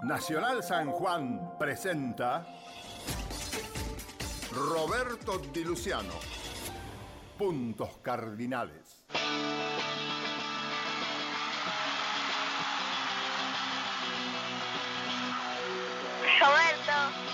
Nacional San Juan presenta Roberto Di Luciano. Puntos cardinales. Roberto.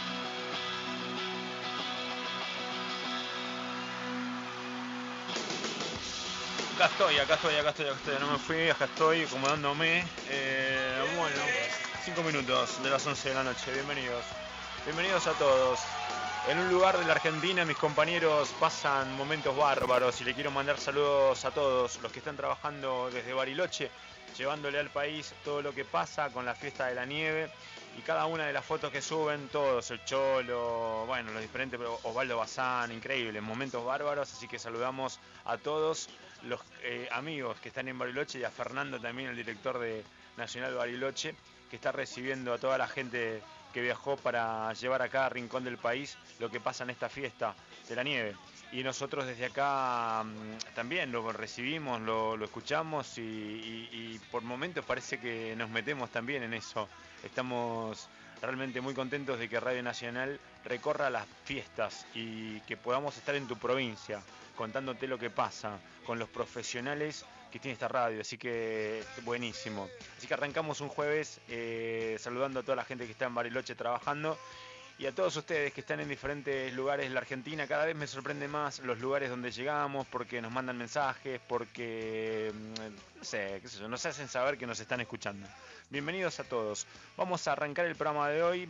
Acá estoy, no me fui, acá estoy acomodándome. Bueno, 5 minutos de las 11 de la noche, bienvenidos a todos. En un lugar de la Argentina mis compañeros pasan momentos bárbaros y le quiero mandar saludos a todos los que están trabajando desde Bariloche, llevándole al país todo lo que pasa con la fiesta de la nieve y cada una de las fotos que suben, todos, el Cholo, bueno, los diferentes, Osvaldo Bazán, increíbles, momentos bárbaros, así que saludamos a todos los amigos que están en Bariloche y a Fernando también, el director de Nacional Bariloche, que está recibiendo a toda la gente que viajó para llevar a cada rincón del país lo que pasa en esta fiesta de la nieve. Y nosotros desde acá también lo recibimos, lo escuchamos y por momentos parece que nos metemos también en eso. Estamos realmente muy contentos de que Radio Nacional recorra las fiestas y que podamos estar en tu provincia contándote lo que pasa con los profesionales que tiene esta radio, así que buenísimo. Así que arrancamos un jueves saludando a toda la gente que está en Bariloche trabajando y a todos ustedes que están en diferentes lugares de la Argentina. Cada vez me sorprende más los lugares donde llegamos porque nos mandan mensajes, porque no sé, qué sé yo, nos hacen saber que nos están escuchando. Bienvenidos a todos. Vamos a arrancar el programa de hoy.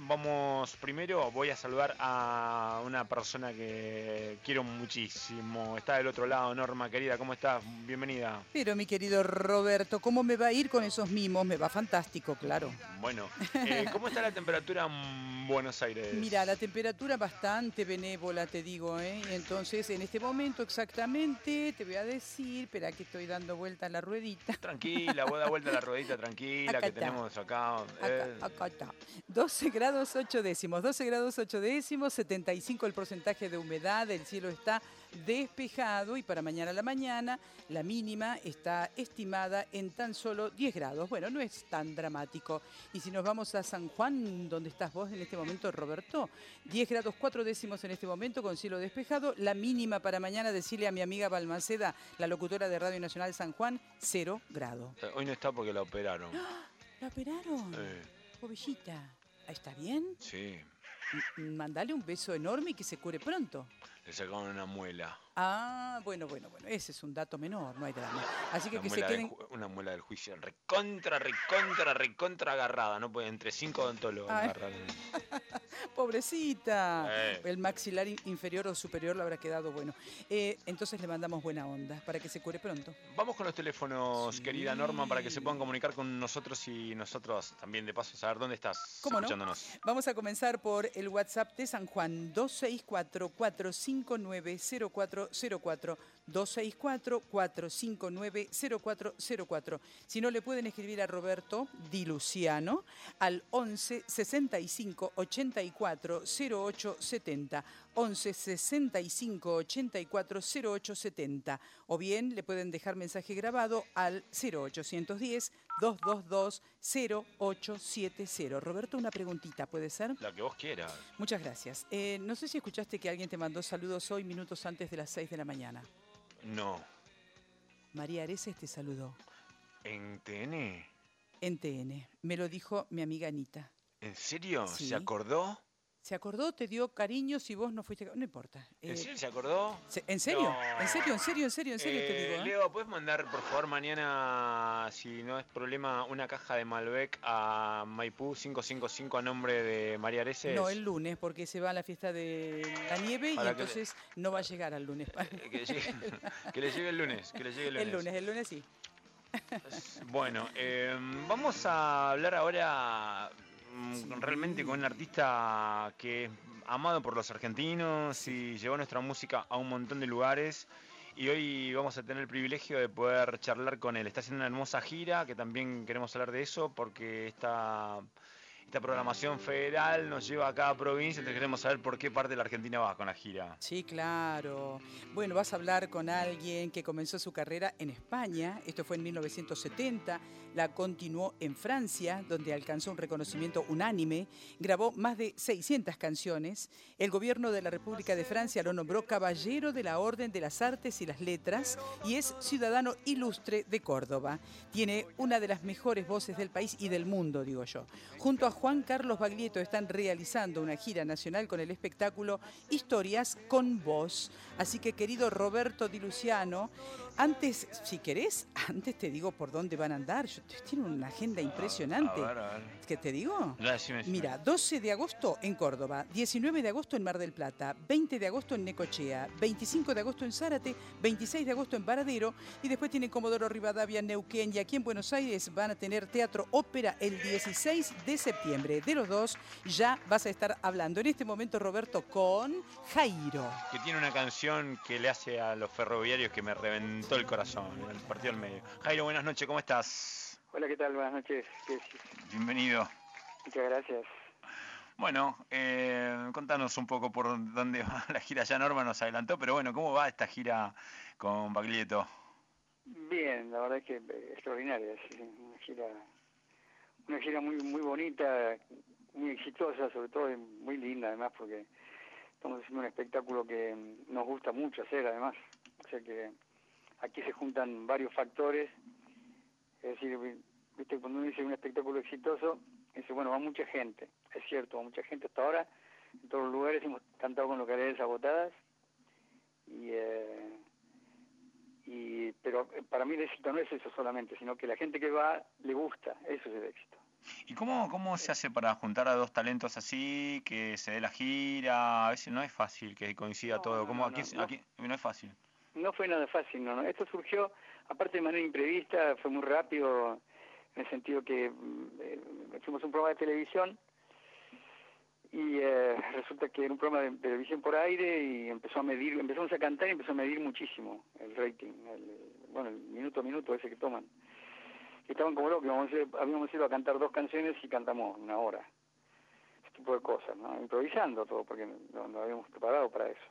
Voy a saludar a una persona que quiero muchísimo. Está del otro lado, Norma, querida, ¿cómo estás? Bienvenida. Pero mi querido Roberto, ¿cómo me va a ir con esos mimos? Me va fantástico, claro. Bueno, ¿cómo está la temperatura en Buenos Aires? Mira, la temperatura bastante benévola, te digo, ¿eh? Entonces, en este momento exactamente, te voy a decir, espera que estoy dando vuelta a la ruedita. Tranquila, vos da vuelta a la ruedita, tranquila, Acá que está. tenemos acá. Acá está. 12 grados 8 décimos, 12 grados 8 décimos, 75 el porcentaje de humedad, el cielo está despejado y para mañana a la mañana la mínima está estimada en tan solo 10 grados. Bueno, no es tan dramático. Y si nos vamos a San Juan, donde estás vos en este momento, Roberto, 10 grados 4 décimos en este momento con cielo despejado. La mínima para mañana, decirle a mi amiga Balmaceda, la locutora de Radio Nacional San Juan, 0 grados. Hoy no está porque la operaron. ¿La operaron? Pobrecita. ¿Está bien? Sí, Mandale un beso enorme y que se cure pronto. le sacaron una muela. Ah, bueno, ese es un dato menor, no hay drama. Así que se queden... Una muela del juicio recontra agarrada. No puede, entre 5 odontólogos agarrar. Pobrecita. El maxilar inferior o superior le habrá quedado bueno. Entonces le mandamos buena onda para que se cure pronto. Vamos con los teléfonos, Sí. querida Norma, para que se puedan comunicar con nosotros y nosotros también de paso saber dónde estás ¿Cómo no? escuchándonos. Vamos a comenzar por el WhatsApp de San Juan, 264-459-0404, 264-459-0404. Si no, le pueden escribir a Roberto Di Luciano al 11 65 84 08 70, 11 65 84 08 70, o bien le pueden dejar mensaje grabado al 0810 222 0870. Roberto, una preguntita, ¿puede ser? La que vos quieras. Muchas gracias. No sé si escuchaste que alguien te mandó saludos hoy, minutos antes de las 6 de la mañana. No. María Areces te saludó. ¿En TN? En TN. Me lo dijo mi amiga Anita. ¿En serio? Sí. ¿Se acordó? ¿Se acordó? ¿Te dio cariño si vos no fuiste? No importa. ¿En serio se acordó? ¿En serio? No. ¿En serio te digo? Leo, ¿puedes mandar por favor mañana, si no es problema, una caja de Malbec a Maipú 555 a nombre de María Areces? No, el lunes, porque se va a la fiesta de la nieve y entonces no va a llegar al lunes. Que le llegue el lunes. El lunes sí. Bueno, vamos a hablar ahora realmente con un artista que es amado por los argentinos y llevó nuestra música a un montón de lugares. Y hoy vamos a tener el privilegio de poder charlar con él. Está haciendo una hermosa gira, que también queremos hablar de eso, porque está esta programación federal nos lleva a cada provincia, entonces queremos saber por qué parte de la Argentina vas con la gira. Sí, claro. Bueno, vas a hablar con alguien que comenzó su carrera en España, esto fue en 1970, la continuó en Francia, donde alcanzó un reconocimiento unánime, grabó más de 600 canciones, el gobierno de la República de Francia lo nombró Caballero de la Orden de las Artes y las Letras y es ciudadano ilustre de Córdoba. Tiene una de las mejores voces del país y del mundo, digo yo. Junto a Juan Carlos Baglietto están realizando una gira nacional con el espectáculo Historias con Voz. Así que, querido Roberto Di Luciano, antes, si querés, antes te digo por dónde van a andar. Tienen una agenda impresionante. A ver. ¿Qué te digo? Ya, decime. Mira, 12 de agosto en Córdoba, 19 de agosto en Mar del Plata, 20 de agosto en Necochea, 25 de agosto en Zárate, 26 de agosto en Varadero y después tienen Comodoro Rivadavia, Neuquén y aquí en Buenos Aires van a tener Teatro Ópera el 16 de septiembre. De los dos ya vas a estar hablando en este momento, Roberto, con Jairo. Que tiene una canción que le hace a los ferroviarios que me reventó el corazón, el partido al medio. Jairo, buenas noches, ¿cómo estás? Hola, ¿qué tal? Buenas noches. Bienvenido. Muchas gracias. Bueno, contanos un poco por dónde va la gira. Ya Norma nos adelantó, pero bueno, ¿cómo va esta gira con Baglietto? Bien, la verdad es que extraordinaria. Es una gira muy muy bonita, muy exitosa, sobre todo y muy linda además, porque estamos haciendo un espectáculo que nos gusta mucho hacer además. O sea que aquí se juntan varios factores. Es decir, viste, cuando uno dice un espectáculo exitoso, dice, bueno, va mucha gente. Es cierto, va mucha gente hasta ahora. En todos los lugares hemos cantado con localidades agotadas. Pero para mí el éxito no es eso solamente, sino que la gente que va le gusta. Eso es el éxito. ¿Y cómo se hace para juntar a dos talentos así, que se dé la gira? A veces no es fácil que coincida todo. Aquí no es fácil. No fue nada fácil, no. Esto surgió, aparte de manera imprevista, fue muy rápido, en el sentido que fuimos a un programa de televisión y resulta que era un programa de televisión por aire y empezamos a cantar y empezó a medir muchísimo el rating, el minuto a minuto ese que toman. Y estaban como locos, habíamos ido a cantar 2 canciones y cantamos 1 hora. Ese tipo de cosas, ¿no? Improvisando todo, porque no habíamos preparado para eso.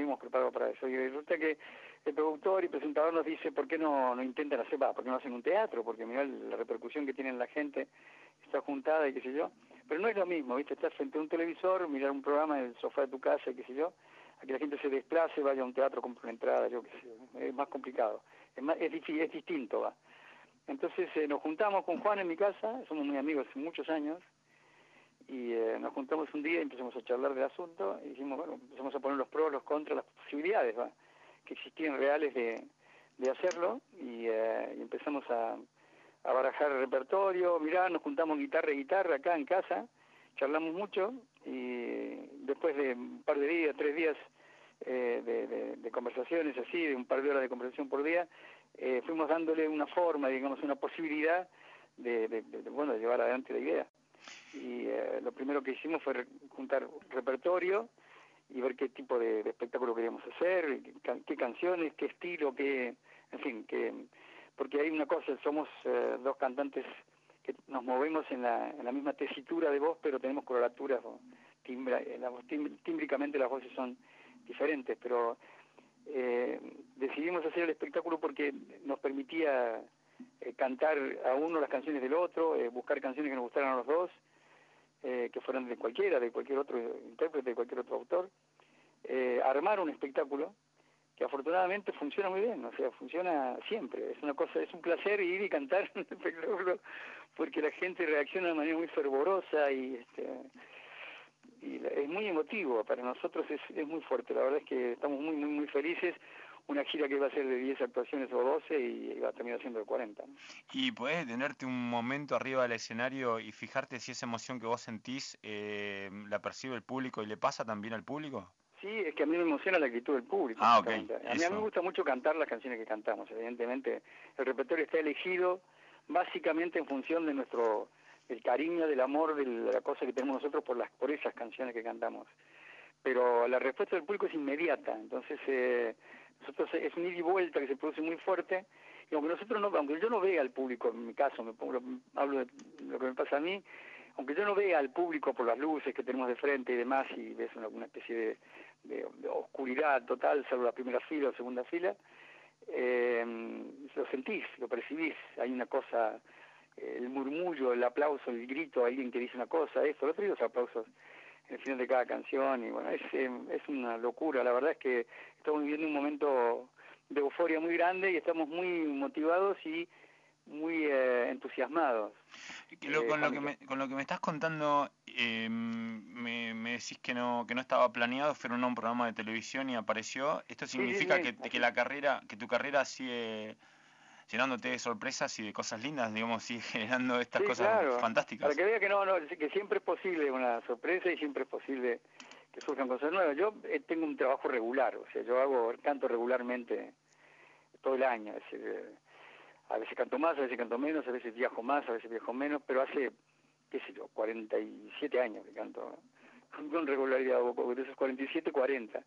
Y resulta que el productor y presentador nos dice, ¿por qué no intentan hacer, por qué no hacen un teatro? Porque mirá la repercusión que tiene la gente, está juntada y qué sé yo. Pero no es lo mismo, ¿viste? Estás frente a un televisor, mirar un programa en el sofá de tu casa y qué sé yo, a que la gente se desplace, vaya a un teatro, compre una entrada, yo qué sé, es más complicado, es difícil, es distinto, va. Entonces nos juntamos con Juan en mi casa, somos muy amigos hace muchos años, y nos juntamos un día y empezamos a charlar del asunto y dijimos, bueno, empezamos a poner los pros, los contras, las posibilidades, ¿va?, que existían reales de hacerlo y empezamos a barajar el repertorio. Mirá, nos juntamos guitarra acá en casa, charlamos mucho y después de un par de días, 3 días de conversaciones así, de un par de horas de conversación por día, fuimos dándole una forma, digamos, una posibilidad de llevar adelante la idea. Y lo primero que hicimos fue juntar repertorio y ver qué tipo de espectáculo queríamos hacer, qué canciones, qué estilo, en fin, porque hay una cosa, somos 2 cantantes que nos movemos en la misma tesitura de voz, pero tenemos coloraturas, tímbricamente las voces son diferentes, pero decidimos hacer el espectáculo porque nos permitía cantar a uno las canciones del otro, buscar canciones que nos gustaran a los dos, que fueran de cualquier otro intérprete, de cualquier otro autor, armar un espectáculo que afortunadamente funciona muy bien, o sea, funciona siempre, es un placer ir y cantar un espectáculo porque la gente reacciona de manera muy fervorosa y es muy emotivo, para nosotros es muy fuerte, la verdad es que estamos muy muy muy felices. Una gira que va a ser de 10 actuaciones o 12 y va a terminar siendo de 40. ¿no? ¿Y podés detenerte un momento arriba del escenario y fijarte si esa emoción que vos sentís la percibe el público y le pasa también al público? Sí, es que a mí me emociona la actitud del público. Ah, ok. A mí me gusta mucho cantar las canciones que cantamos, evidentemente. El repertorio está elegido básicamente en función de el cariño, del amor, de la cosa que tenemos nosotros por esas canciones que cantamos. Pero la respuesta del público es inmediata, entonces nosotros es un ida y vuelta que se produce muy fuerte, y aunque yo no vea al público, en mi caso, hablo de lo que me pasa a mí, aunque yo no vea al público por las luces que tenemos de frente y demás, y ves una especie de oscuridad total, salvo la primera fila o segunda fila, lo sentís, lo percibís, hay una cosa, el murmullo, el aplauso, el grito, alguien que dice una cosa, esto, lo otro, y los aplausos en el final de cada canción, y bueno, es una locura. La verdad es que estamos viviendo un momento de euforia muy grande y estamos muy motivados y muy entusiasmados. Con lo que me estás contando, me decís que no estaba planeado, fueron a un programa de televisión y apareció. ¿Esto significa sí. que tu carrera sigue llenándote de sorpresas y de cosas lindas, digamos, sigue generando estas Sí, cosas claro, fantásticas? para que vea que siempre es posible una sorpresa y siempre es posible que surjan cosas nuevas. Yo tengo un trabajo regular, o sea, canto regularmente todo el año, es decir, a veces canto más, a veces canto menos, a veces viajo más, a veces viajo menos, pero hace, qué sé yo, 47 años que canto con regularidad, o de esos 47, 40.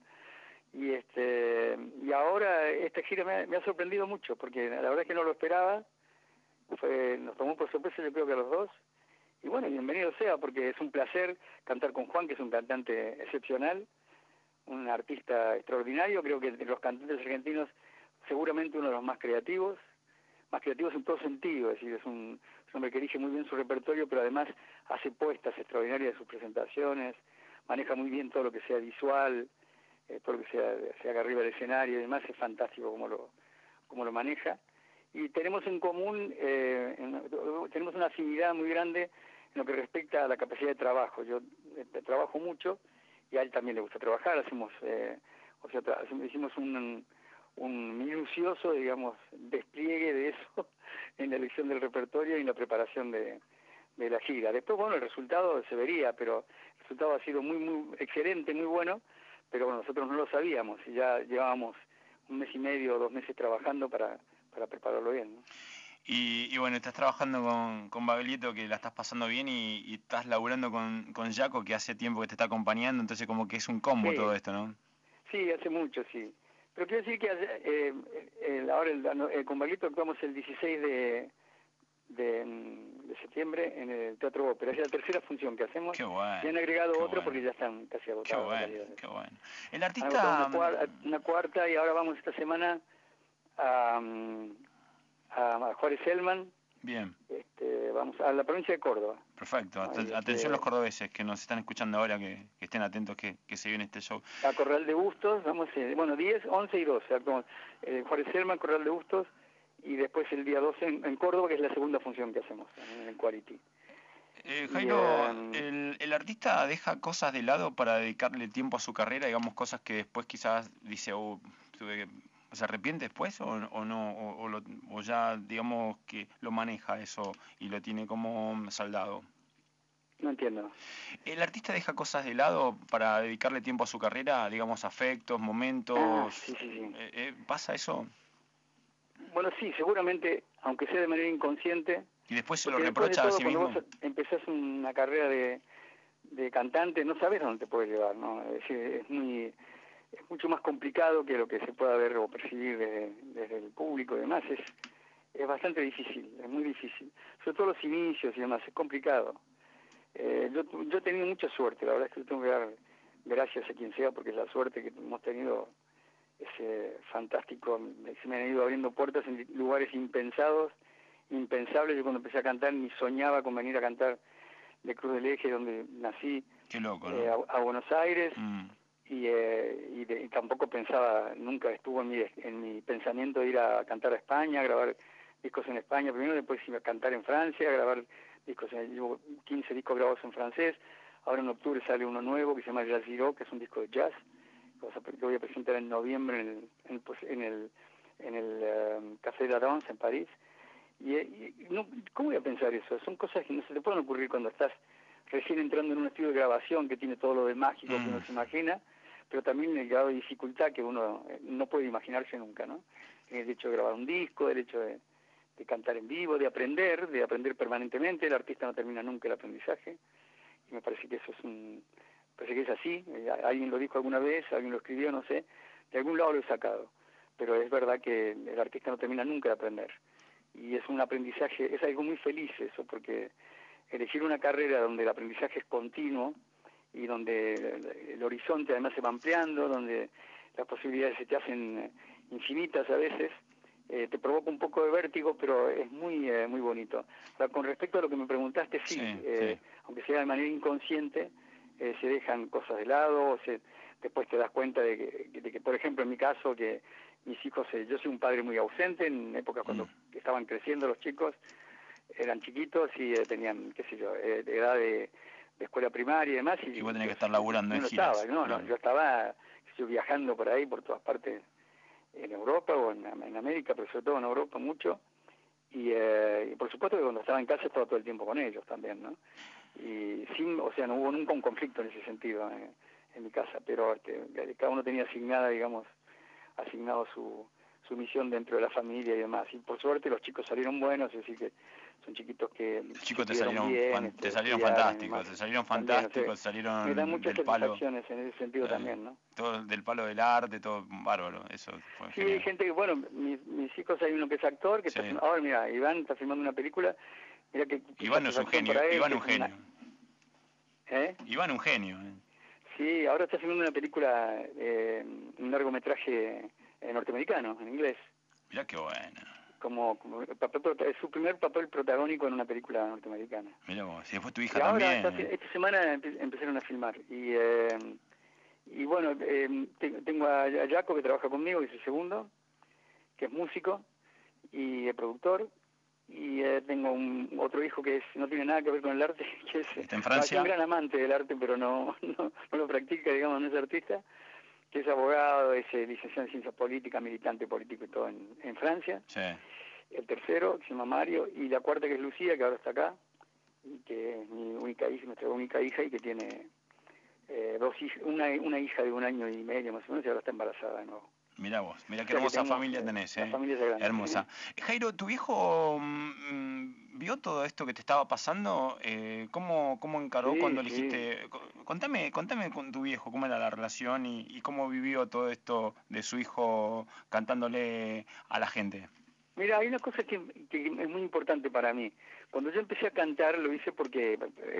Y ahora esta gira me ha sorprendido mucho, porque la verdad es que no lo esperaba, nos tomó por sorpresa, yo creo que a los dos, y bueno, bienvenido sea, porque es un placer cantar con Juan, que es un cantante excepcional, un artista extraordinario, creo que de los cantantes argentinos seguramente uno de los más creativos en todo sentido, es decir, es un hombre que elige muy bien su repertorio, pero además hace puestas extraordinarias de sus presentaciones, maneja muy bien todo lo que sea visual, todo lo que se haga arriba del escenario y demás, es fantástico como lo maneja. Y tenemos en común, tenemos una afinidad muy grande en lo que respecta a la capacidad de trabajo. Yo trabajo mucho y a él también le gusta trabajar, hicimos un minucioso, digamos, despliegue de eso en la elección del repertorio y en la preparación de la gira. Después, bueno, el resultado se vería, pero el resultado ha sido muy excelente, muy bueno, pero bueno, nosotros no lo sabíamos y ya llevábamos 1 mes y medio o 2 meses trabajando para prepararlo bien, ¿no? Y bueno, estás trabajando con Babelito, que la estás pasando bien, y estás laburando con Jaco, que hace tiempo que te está acompañando, entonces como que es un combo todo esto, ¿no? Sí, hace mucho, sí. Pero quiero decir que ahora con Babelito actuamos el 16 de septiembre en el Teatro Ópera. Es la tercera función que hacemos. Qué bueno. Y han agregado otra porque ya están casi agotadas. Qué bueno. El artista... Una cuarta, y ahora vamos esta semana a Juárez Selman. Bien. Vamos a la provincia de Córdoba. Perfecto. Atención los cordobeses que nos están escuchando ahora, que estén atentos que se viene este show. A Corral de Bustos, vamos, 10, 11 y 12. Juárez Selman, Corral de Bustos, y después el día 12 en Córdoba, que es la segunda función que hacemos en el Quality. Jairo, el artista deja cosas de lado para dedicarle tiempo a su carrera, digamos, cosas que después quizás dice, ¿se arrepiente después o no? O ya, digamos, que lo maneja eso y lo tiene como saldado. No entiendo. ¿El artista deja cosas de lado para dedicarle tiempo a su carrera, digamos, afectos, momentos? Sí. ¿Pasa eso? Bueno, sí, seguramente, aunque sea de manera inconsciente. ¿Y después se lo reprocha a sí mismo? Cuando vos empezás una carrera de cantante, no sabes dónde te puede llevar, ¿no? Es decir, es mucho más complicado que lo que se pueda ver o percibir desde el público y demás. Es bastante difícil, es muy difícil. Sobre todo los inicios y demás, es complicado. Yo he tenido mucha suerte, la verdad es que tengo que dar gracias a quien sea, porque la suerte que hemos tenido es fantástico. Se me han ido abriendo puertas en lugares impensables. Yo cuando empecé a cantar ni soñaba con venir a cantar de Cruz del Eje, donde nací. Qué loco, ¿no? A Buenos Aires. Y tampoco pensaba, nunca estuvo en mi pensamiento ir a cantar a España, a grabar discos en España primero, después iba a cantar en Francia, a grabar discos. Llevo 15 discos grabados en francés. Ahora en octubre sale uno nuevo que se llama Jazz Giro, que es un disco de jazz que voy a presentar en noviembre en el Café de la Danse en París. ¿Cómo voy a pensar eso? Son cosas que no se te pueden ocurrir cuando estás recién entrando en un estudio de grabación que tiene todo lo de mágico que uno se imagina, pero también el grado de dificultad que uno no puede imaginarse nunca, ¿no? El hecho de grabar un disco, el hecho de cantar en vivo, de aprender permanentemente. El artista no termina nunca el aprendizaje, y me parece que eso parece que es así. Alguien lo dijo alguna vez, alguien lo escribió, no sé, de algún lado lo he sacado, pero es verdad que el artista no termina nunca de aprender, y es un aprendizaje, es algo muy feliz eso, porque elegir una carrera donde el aprendizaje es continuo y donde el horizonte además se va ampliando, donde las posibilidades se te hacen infinitas a veces, te provoca un poco de vértigo, pero es muy bonito. Ahora, con respecto a lo que me preguntaste, sí, aunque sea de manera inconsciente, se dejan cosas de lado, después te das cuenta de que, por ejemplo, en mi caso, que mis hijos, yo soy un padre muy ausente, en épocas cuando estaban creciendo los chicos, eran chiquitos y tenían, qué sé yo, edad de escuela primaria y demás. Y vos tenías que estar laburando en giras. Yo estaba viajando por ahí, por todas partes, en Europa o en América, pero sobre todo en Europa mucho. Y por supuesto que cuando estaba en casa estaba todo el tiempo con ellos también, ¿no? Y no hubo nunca un conflicto en ese sentido en mi casa, pero cada uno tenía asignado su misión dentro de la familia y demás. Y por suerte los chicos salieron buenos, es decir que son chiquitos que... Los chicos te salieron fantásticos, también, salieron me dan muchas del palo. satisfacciones en ese sentido también, ¿no? Todo del palo del arte, todo bárbaro, eso fue Sí, genial. hay gente que, bueno, mis hijos, hay uno que es actor, que ahora mira, Iván está filmando una película, mira que Iván es un genio, Iván un genio. Iván un genio. Sí, ahora está filmando una película, un largometraje norteamericano, en inglés. Mirá qué bueno. Es su primer papel protagónico en una película norteamericana. Mirá vos, y después tu hija también. Ahora, esta semana empezaron a filmar. Y bueno, tengo a Jaco, que trabaja conmigo, que es el segundo, que es músico y productor. Y tengo otro hijo que no tiene nada que ver con el arte, que ¿está en Francia? Es un gran amante del arte, pero no lo practica, digamos, no es artista, que es abogado, es licenciado en ciencias políticas, militante político y todo en Francia. Sí. El tercero, que se llama Mario, y la cuarta, que es Lucía, que ahora está acá, y que es nuestra única hija, y que tiene una hija de 1 año y medio más o menos, y ahora está embarazada de nuevo. Mirá vos, mirá qué hermosa familia tenés, La familia es grande. Hermosa. Jairo, ¿tu viejo vio todo esto que te estaba pasando? ¿Cómo encaró cuando elegiste? Contame con tu viejo, cómo era la relación y cómo vivió todo esto de su hijo cantándole a la gente. Mira, hay una cosa que es muy importante para mí. Cuando yo empecé a cantar, lo hice porque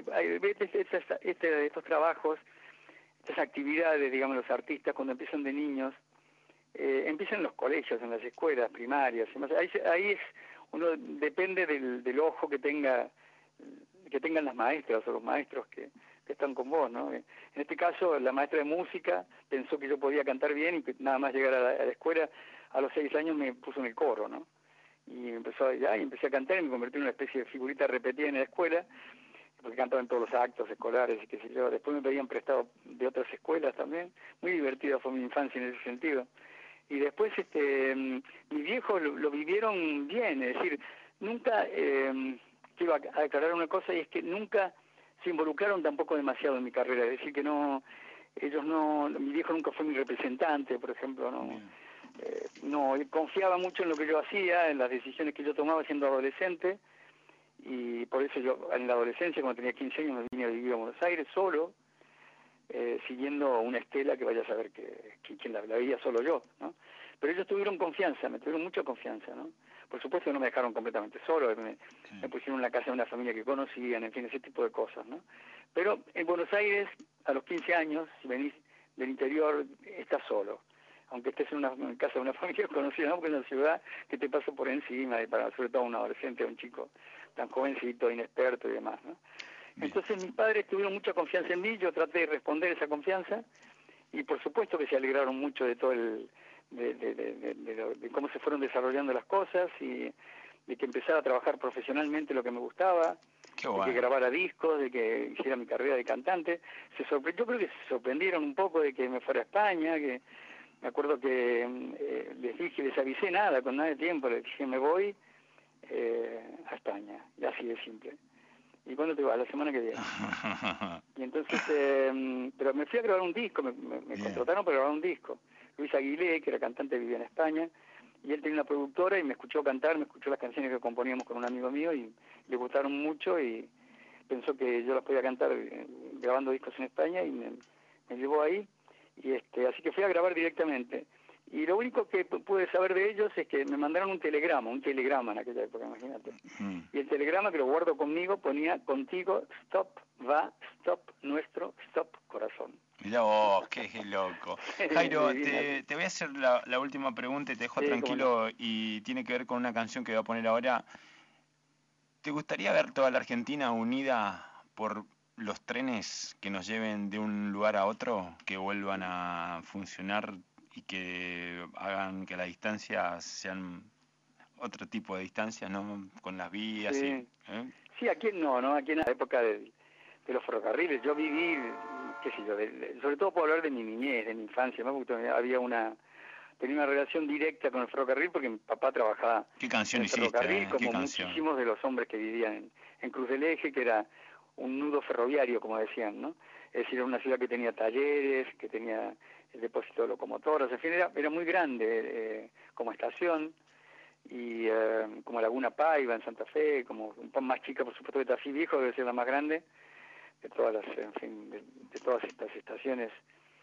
estos trabajos, estas actividades, digamos, los artistas, cuando empiezan de niños, empiezan en los colegios, en las escuelas primarias. Ahí uno depende del ojo que tengan las maestras o los maestros que están con vos, ¿no? En este caso, la maestra de música pensó que yo podía cantar bien y que nada más llegar a la escuela, a los 6 años me puso en el coro, ¿no? Y empecé a cantar y me convertí en una especie de figurita repetida en la escuela, porque cantaba en todos los actos escolares y qué sé yo. Después me pedían prestado de otras escuelas también. Muy divertida fue mi infancia en ese sentido. Y después mis viejos lo vivieron bien, es decir, nunca, quiero aclarar una cosa, y es que nunca se involucraron tampoco demasiado en mi carrera, es decir, que mi viejo nunca fue mi representante, por ejemplo, no confiaba mucho en lo que yo hacía, en las decisiones que yo tomaba siendo adolescente, y por eso yo en la adolescencia, cuando tenía 15 años, me vine a vivir a Buenos Aires solo, siguiendo una estela que vaya a saber quién la veía, solo yo, ¿no? Pero ellos tuvieron confianza, me tuvieron mucha confianza, ¿no? Por supuesto que no me dejaron completamente solo, me pusieron en la casa de una familia que conocían, en fin, ese tipo de cosas, ¿no? Pero en Buenos Aires, a los 15 años, si venís del interior, estás solo. Aunque estés en casa de una familia conocida, ¿no? Porque es una ciudad que te pasa por encima, sobre todo un adolescente, un chico tan jovencito, inexperto y demás, ¿no? Entonces mis padres tuvieron mucha confianza en mí, yo traté de responder esa confianza y por supuesto que se alegraron mucho de todo de cómo se fueron desarrollando las cosas y de que empezara a trabajar profesionalmente lo que me gustaba, de que grabara discos, de que hiciera mi carrera de cantante. Yo creo que se sorprendieron un poco de que me fuera a España, que me acuerdo que les avisé nada, con nada de tiempo, les dije me voy a España, y así de simple. ¿Y cuándo te vas? La semana que viene. Y entonces, pero me fui a grabar un disco, me contrataron para grabar un disco. Luis Aguilé, que era cantante, vivía en España, y él tenía una productora y me escuchó cantar, me escuchó las canciones que componíamos con un amigo mío y le gustaron mucho y pensó que yo las podía cantar grabando discos en España y me llevó ahí. Y así que fui a grabar directamente. Y lo único que pude saber de ellos es que me mandaron un telegrama en aquella época, imagínate. Y el telegrama, que lo guardo conmigo, ponía: contigo, stop, va, stop, nuestro, stop, corazón. Mirá vos, qué loco. Jairo, te voy a hacer la última pregunta y te dejo tranquilo, y tiene que ver con una canción que voy a poner ahora. ¿Te gustaría ver toda la Argentina unida por los trenes que nos lleven de un lugar a otro, que vuelvan a funcionar y que hagan que las distancias sean otro tipo de distancias, ¿no? Con las vías. Sí, sí, aquí no, aquí en la época de los ferrocarriles, yo viví, qué sé yo, sobre todo puedo hablar de mi niñez, de mi infancia, ¿no? Porque tenía una relación directa con el ferrocarril porque mi papá trabajaba en el ferrocarril, como muchísimos de los hombres que vivían en Cruz del Eje, que era un nudo ferroviario, como decían, ¿no? Es decir, era una ciudad que tenía talleres, que tenía el depósito de locomotoras, en fin, era muy grande como estación, y como Laguna Paiva en Santa Fe, como un poco más chica, por supuesto, que Tafí Viejo debe ser la más grande de todas las, en fin, de todas estas estaciones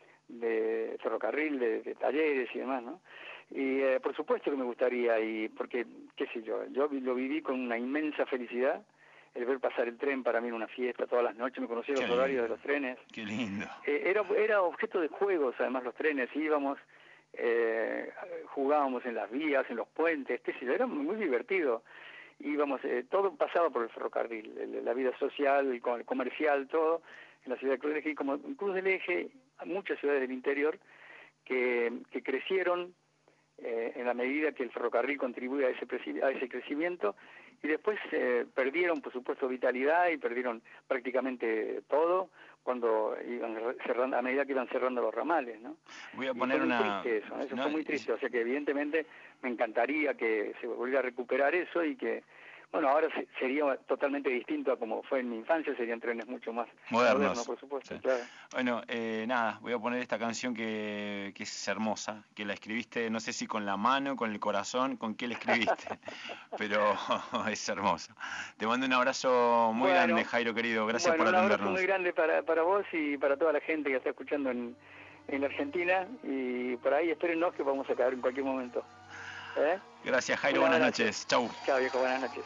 de ferrocarril, de talleres y demás, ¿no? Y por supuesto que me gustaría, y porque, qué sé yo lo viví con una inmensa felicidad. El ver pasar el tren para mí era una fiesta todas las noches, me conocía los horarios de los trenes. Qué lindo. Era objeto de juegos, además, los trenes. Íbamos, jugábamos en las vías, en los puentes, qué sé yo, era muy divertido. Íbamos, todo pasaba por el ferrocarril, la vida social, el comercial, todo, en la ciudad de Cruz del Eje. Y como en Cruz del Eje, muchas ciudades del interior que crecieron en la medida que el ferrocarril contribuye a ese crecimiento, y después perdieron, por supuesto, vitalidad y perdieron prácticamente todo cuando iban cerrando, a medida que iban cerrando los ramales, ¿no? Voy a poner eso fue muy triste, o sea que evidentemente me encantaría que se volviera a recuperar eso, y que, bueno, ahora sería totalmente distinto a como fue en mi infancia, serían trenes mucho más modernos, por supuesto. Sí. Claro. Bueno, nada, voy a poner esta canción que es hermosa, que la escribiste, no sé si con la mano, con el corazón, con qué la escribiste, pero es hermosa. Te mando un abrazo muy grande, Jairo, querido, gracias por atendernos. Un abrazo muy grande para vos y para toda la gente que está escuchando en la Argentina, y por ahí espérennos que vamos a caer en cualquier momento. Gracias, Jairo, buenas noches. Chau. Chao, viejo, buenas noches.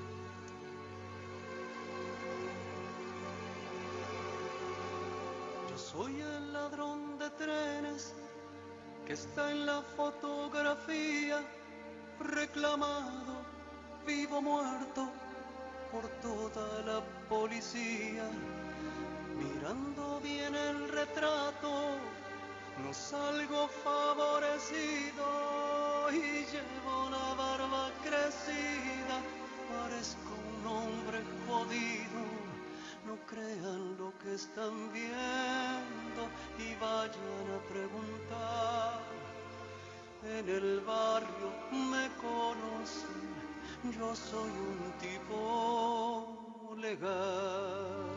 Soy el ladrón de trenes que está en la fotografía, reclamado, vivo o muerto, por toda la policía. Mirando bien el retrato, no salgo favorecido, y llevo la barba crecida, parezco un hombre jodido. No crean lo que están viendo y vayan a preguntar. En el barrio me conocen, yo soy un tipo legal.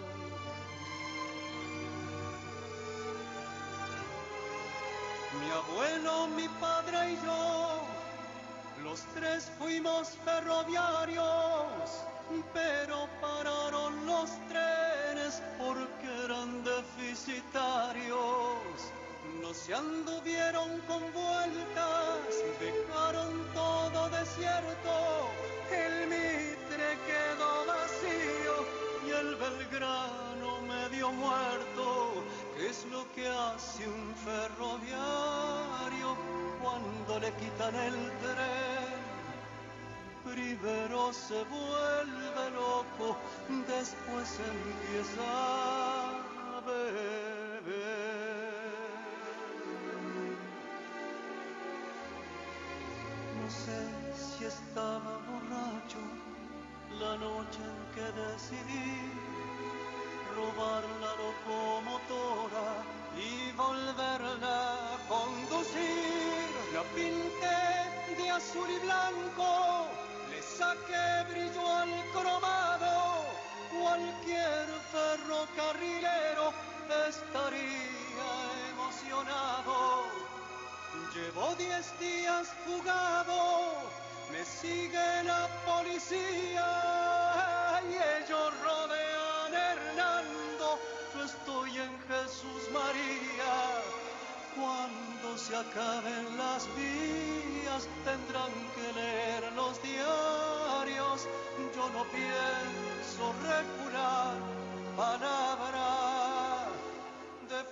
Mi abuelo, mi padre y yo, los tres fuimos ferroviarios, pero pararon los trenes porque eran deficitarios. No se anduvieron con vueltas, dejaron todo desierto, el Mitre quedó vacío y el Belgrano medio muerto. ¿Qué es lo que hace un ferroviario cuando le quitan el tren? Primero se vuelve loco, después empieza a beber. No sé si estaba borracho la noche en que decidí robar la locomotora y volverla a conducir. La pinté de azul y blanco, saqué brillo al cromado, cualquier ferrocarrilero estaría emocionado. Llevo 10 días fugado, me sigue la policía y ellos rodean Hernando, yo estoy en Jesús María. Cuando se se acaben las vías, tendrán que leer los diarios. Yo no pienso recular palabra de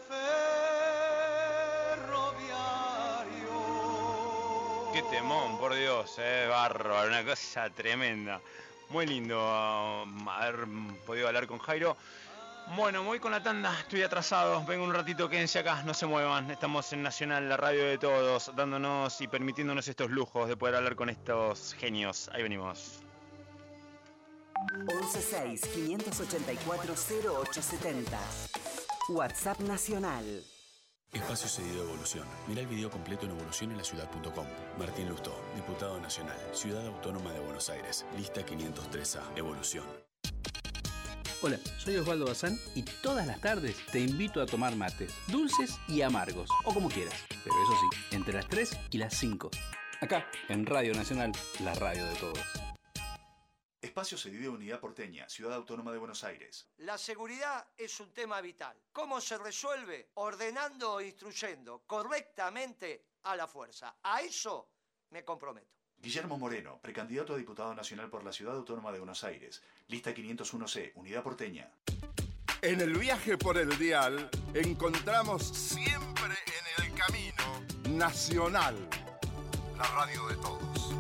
ferroviario. Qué temón, por Dios, bárbaro, una cosa tremenda. Muy lindo haber podido hablar con Jairo. Bueno, me voy con la tanda, estoy atrasado, vengo un ratito, quédense acá, no se muevan. Estamos en Nacional, la radio de todos, dándonos y permitiéndonos estos lujos de poder hablar con estos genios. Ahí venimos. 116-584-0870. WhatsApp Nacional. Espacio cedido Evolución. Mira el video completo en evolucionenlaciudad.com. Martín Lustó, diputado nacional, Ciudad Autónoma de Buenos Aires, lista 503A, Evolución. Hola, soy Osvaldo Bazán y todas las tardes te invito a tomar mates, dulces y amargos, o como quieras, pero eso sí, entre las 3 y las 5. Acá, en Radio Nacional, la radio de todos. Espacio cedido Unidad Porteña, Ciudad Autónoma de Buenos Aires. La seguridad es un tema vital. ¿Cómo se resuelve? Ordenando o instruyendo correctamente a la fuerza. A eso me comprometo. Guillermo Moreno, precandidato a diputado nacional por la Ciudad Autónoma de Buenos Aires, lista 501C, Unidad Porteña. En el viaje por el dial encontramos siempre en el camino Nacional, la radio de todos.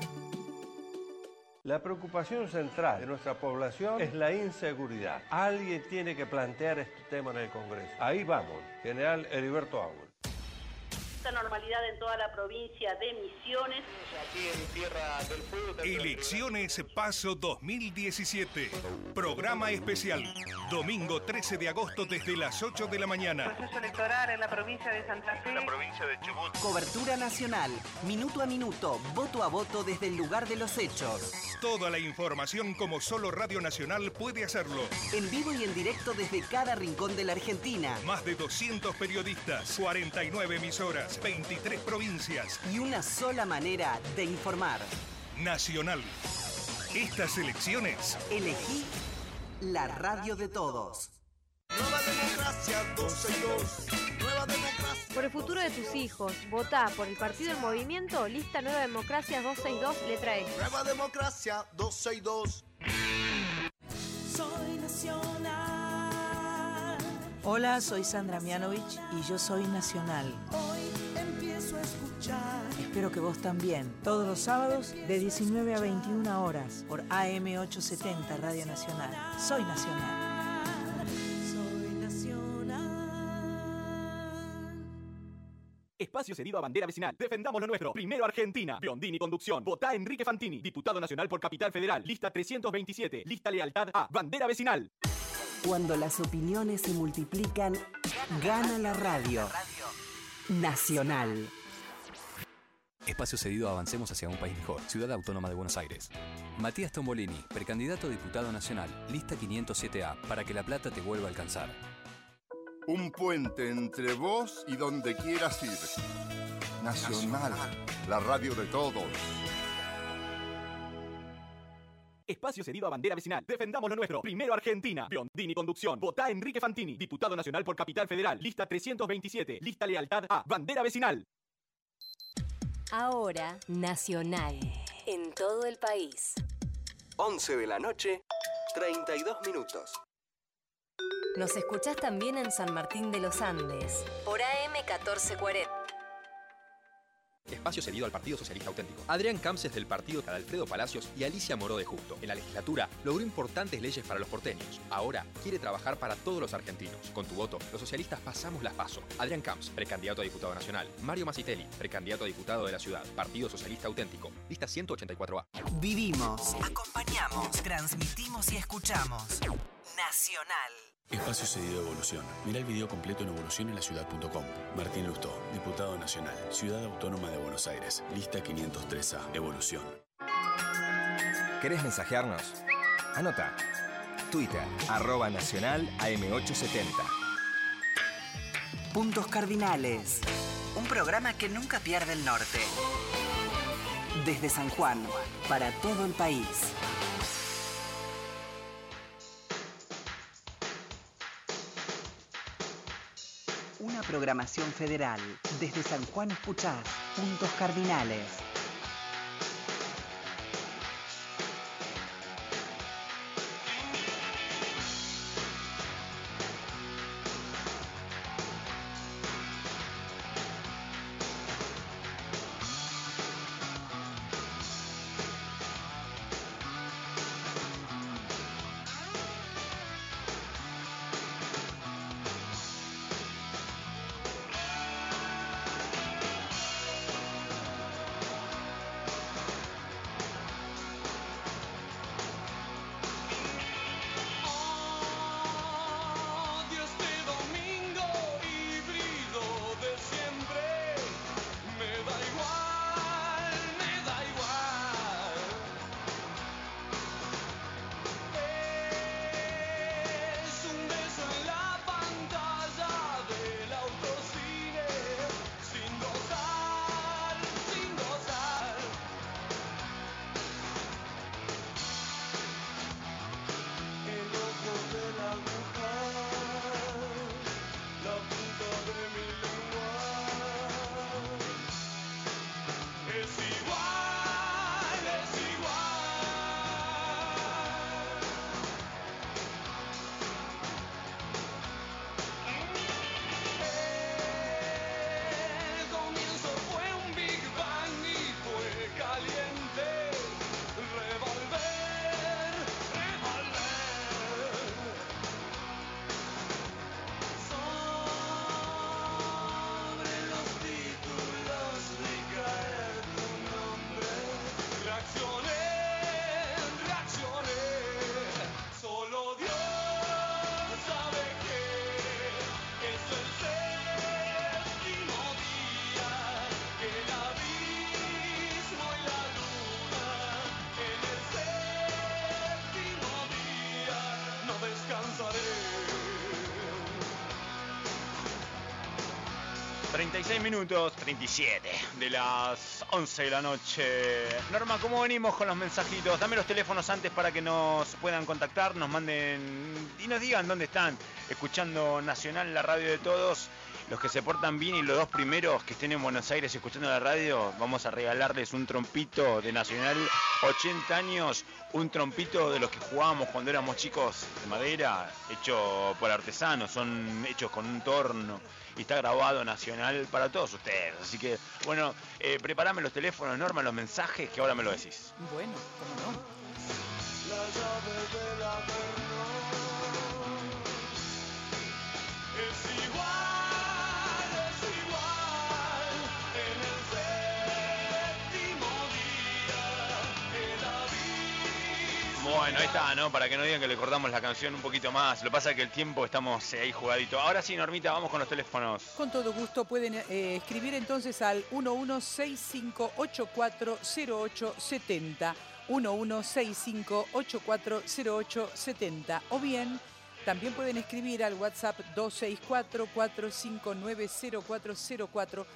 La preocupación central de nuestra población es la inseguridad. Alguien tiene que plantear este tema en el Congreso. Ahí vamos, general Heriberto Auer. Normalidad en toda la provincia de Misiones. Aquí en Tierra del Fuego. Elecciones Paso 2017. Programa especial. Domingo 13 de agosto desde las 8 de la mañana. Proceso electoral en la provincia de Santa Fe. En la provincia de Chubut. Cobertura nacional. Minuto a minuto. Voto a voto desde el lugar de los hechos. Toda la información como solo Radio Nacional puede hacerlo. En vivo y en directo desde cada rincón de la Argentina. Más de 200 periodistas, 49 emisoras, 23 provincias. Y una sola manera de informar. Nacional. Estas elecciones. Elegí la radio de todos. Nueva Democracia 262. Nueva Democracia. Por el futuro de tus hijos, votá por el Partido del Movimiento, lista Nueva Democracia 262, letra E. Nueva Democracia 262. Soy nacional. Hola, soy Sandra Mianovich y yo soy nacional. Hoy empiezo a escuchar. Espero que vos también. Todos los sábados de 19 a 21 horas por AM 870 Radio Nacional. Soy nacional. Espacio cedido a bandera vecinal. Defendamos lo nuestro. Primero Argentina. Biondini Conducción. Votá Enrique Fantini. Diputado nacional por Capital Federal. Lista 327. Lista lealtad a bandera vecinal. Cuando las opiniones se multiplican, gana la radio. Nacional. Espacio cedido a Avancemos hacia un país mejor. Ciudad Autónoma de Buenos Aires. Matías Tombolini, precandidato a diputado nacional. Lista 507A. Para que La Plata te vuelva a alcanzar. Un puente entre vos y donde quieras ir. Nacional, la radio de todos. Espacio cedido a bandera vecinal. Defendamos lo nuestro. Primero Argentina. Biondini Conducción. Votá Enrique Fantini. Diputado nacional por Capital Federal. Lista 327. Lista lealtad a bandera vecinal. Ahora, Nacional. En todo el país. 11 de la noche, 32 minutos. Nos escuchás también en San Martín de los Andes, por AM 1440. Espacio cedido al Partido Socialista Auténtico. Adrián Camps es del partido de Alfredo Palacios y Alicia Moró de Justo. En la legislatura logró importantes leyes para los porteños. Ahora quiere trabajar para todos los argentinos. Con tu voto, los socialistas pasamos las PASO. Adrián Camps, precandidato a diputado nacional. Mario Masitelli, precandidato a diputado de la ciudad. Partido Socialista Auténtico. Lista 184A. Vivimos, acompañamos, transmitimos y escuchamos. Nacional. Espacio cedido Evolución. Mira el video completo en evolucionenlaciudad.com. Martín Lustó, diputado nacional, Ciudad Autónoma de Buenos Aires, lista 503A, Evolución. ¿Querés mensajearnos? Anota. Twitter, @nacional AM870. Puntos Cardinales. Un programa que nunca pierde el norte. Desde San Juan, para todo el país. una programación federal. Desde San Juan escuchás Puntos Cardinales. Minutos 37 de las 11 de la noche. Norma, ¿cómo venimos con los mensajitos? Dame los teléfonos antes para que nos puedan contactar, nos manden y nos digan dónde están escuchando Nacional, la radio de todos. Los que se portan bien y los dos primeros que estén en Buenos Aires escuchando la radio, vamos a regalarles un trompito de Nacional 80 años, un trompito de los que jugábamos cuando éramos chicos de madera, hecho por artesanos, son hechos con un torno. Y está grabado Nacional para todos ustedes. Así que, bueno, prepárame los teléfonos, Norma, los mensajes, que ahora me lo decís. Bueno, ¿cómo no? La llave de la es igual, en el séptimo día, el abismo. Bueno, ahí está, ¿no? Para que no digan que le cortamos la canción un poquito más. Lo que pasa es que el tiempo estamos ahí jugadito. Ahora sí, Normita, vamos con los teléfonos. Con todo gusto pueden escribir entonces al 1165840870. 1165840870. O bien, también pueden escribir al WhatsApp 264-459-0404.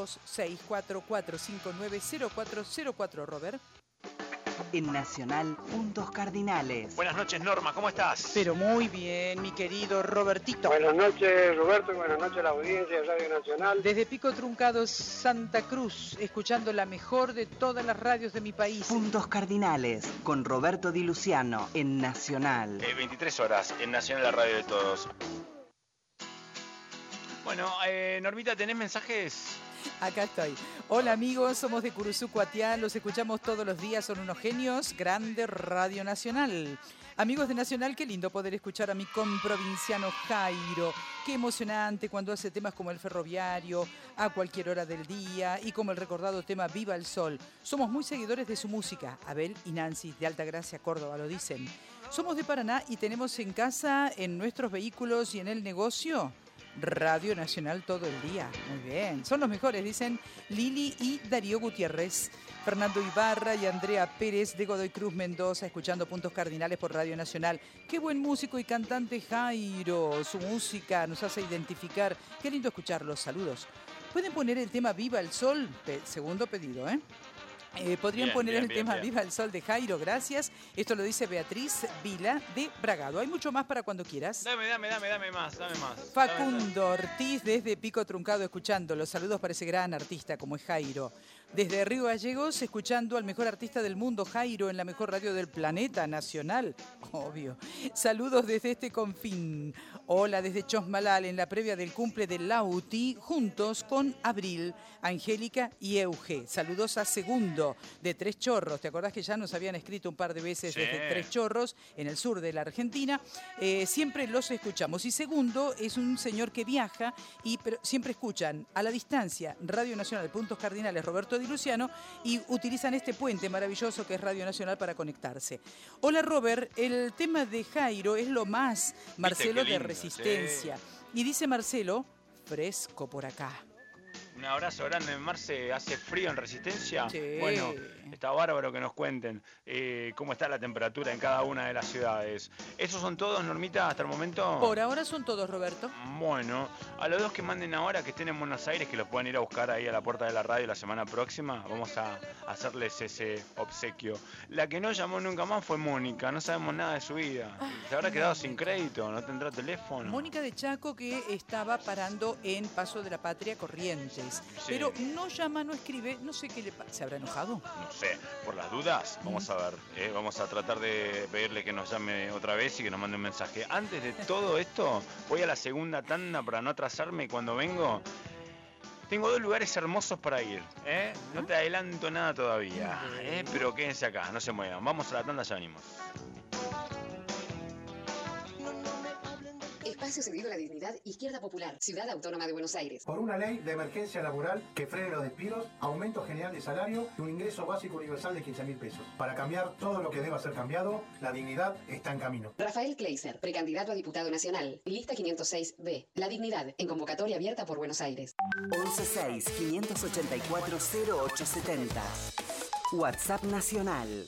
264-459-0404, Robert. En Nacional, Puntos Cardinales. Buenas noches, Norma, ¿cómo estás? Pero muy bien, mi querido Robertito. Buenas noches, Roberto, y buenas noches a la audiencia de Radio Nacional. Desde Pico Truncado, Santa Cruz, escuchando la mejor de todas las radios de mi país. Puntos Cardinales, con Roberto Di Luciano, en Nacional. 23 horas, en Nacional, la radio de todos. Bueno, Normita, ¿tenés mensajes? Acá estoy. Hola amigos, somos de Curuzú, Cuatiá, los escuchamos todos los días, son unos genios, grande Radio Nacional. Amigos de Nacional, qué lindo poder escuchar a mi comprovinciano Jairo. Qué emocionante cuando hace temas como El Ferroviario, a cualquier hora del día, y como el recordado tema Viva el Sol. Somos muy seguidores de su música. Abel y Nancy de Altagracia, Córdoba, lo dicen. Somos de Paraná y tenemos en casa, en nuestros vehículos y en el negocio, Radio Nacional todo el día. Muy bien. Son los mejores, dicen Lili y Darío Gutiérrez. Fernando Ibarra y Andrea Pérez de Godoy Cruz, Mendoza, escuchando Puntos Cardinales por Radio Nacional. Qué buen músico y cantante Jairo. Su música nos hace identificar. Qué lindo escucharlos. Saludos. ¿Pueden poner el tema Viva el Sol? Segundo pedido, ¿eh? Podrían Bien, poner bien, el bien, tema bien. Viva el Sol de Jairo, gracias. Esto lo dice Beatriz Vila de Bragado. Hay mucho más para cuando quieras. Dame más. Facundo Ortiz desde Pico Truncado escuchando. Saludos para ese gran artista como es Jairo. Desde Río Gallegos escuchando al mejor artista del mundo, Jairo, en la mejor radio del planeta nacional. Obvio. Saludos desde este confín. Hola desde Chosmalal en la previa del cumple de Lauti juntos con Abril, Angélica y Euge. Saludos a Segundo de Tres Chorros. ¿Te acordás que ya nos habían escrito un par de veces Sí. desde Tres Chorros en el sur de la Argentina? Siempre los escuchamos. Y Segundo es un señor que viaja pero siempre escuchan a la distancia Radio Nacional, Puntos Cardinales, Roberto Di Luciano, y utilizan este puente maravilloso que es Radio Nacional para conectarse. Hola Robert, el tema de Jairo es lo más, Marcelo, qué lindo, de Resistencia. Y dice Marcelo, fresco por acá. Un abrazo grande, Marce. ¿Hace frío en Resistencia? Sí. Bueno, está bárbaro que nos cuenten cómo está la temperatura en cada una de las ciudades. ¿Esos son todos, Normita, hasta el momento? Por ahora son todos, Roberto. Bueno, a los dos que manden ahora, que estén en Buenos Aires, que los puedan ir a buscar ahí a la puerta de la radio la semana próxima, vamos a hacerles ese obsequio. La que no llamó nunca más fue Mónica, no sabemos nada de su vida. Se habrá quedado sin crédito, no tendrá teléfono. Mónica de Chaco, que estaba parando en Paso de la Patria, Corrientes. Pero no llama, no escribe, no sé qué le pasa. ¿Se habrá enojado? No sé, por las dudas, vamos a ver. Vamos a tratar de pedirle que nos llame otra vez y que nos mande un mensaje. Antes de todo esto, voy a la segunda tanda para no atrasarme cuando vengo. Tengo 2 lugares hermosos para ir, No te adelanto nada todavía, pero quédense acá, no se muevan. Vamos a la tanda, ya venimos. Espacio cedido a la dignidad, Izquierda Popular, Ciudad Autónoma de Buenos Aires. Por una ley de emergencia laboral que frene los despidos, aumento general de salario y un ingreso básico universal de 15.000 pesos. Para cambiar todo lo que deba ser cambiado, la dignidad está en camino. Rafael Kleiser, precandidato a diputado nacional, lista 506B. La dignidad, en convocatoria abierta por Buenos Aires. 116-584-0870. WhatsApp Nacional.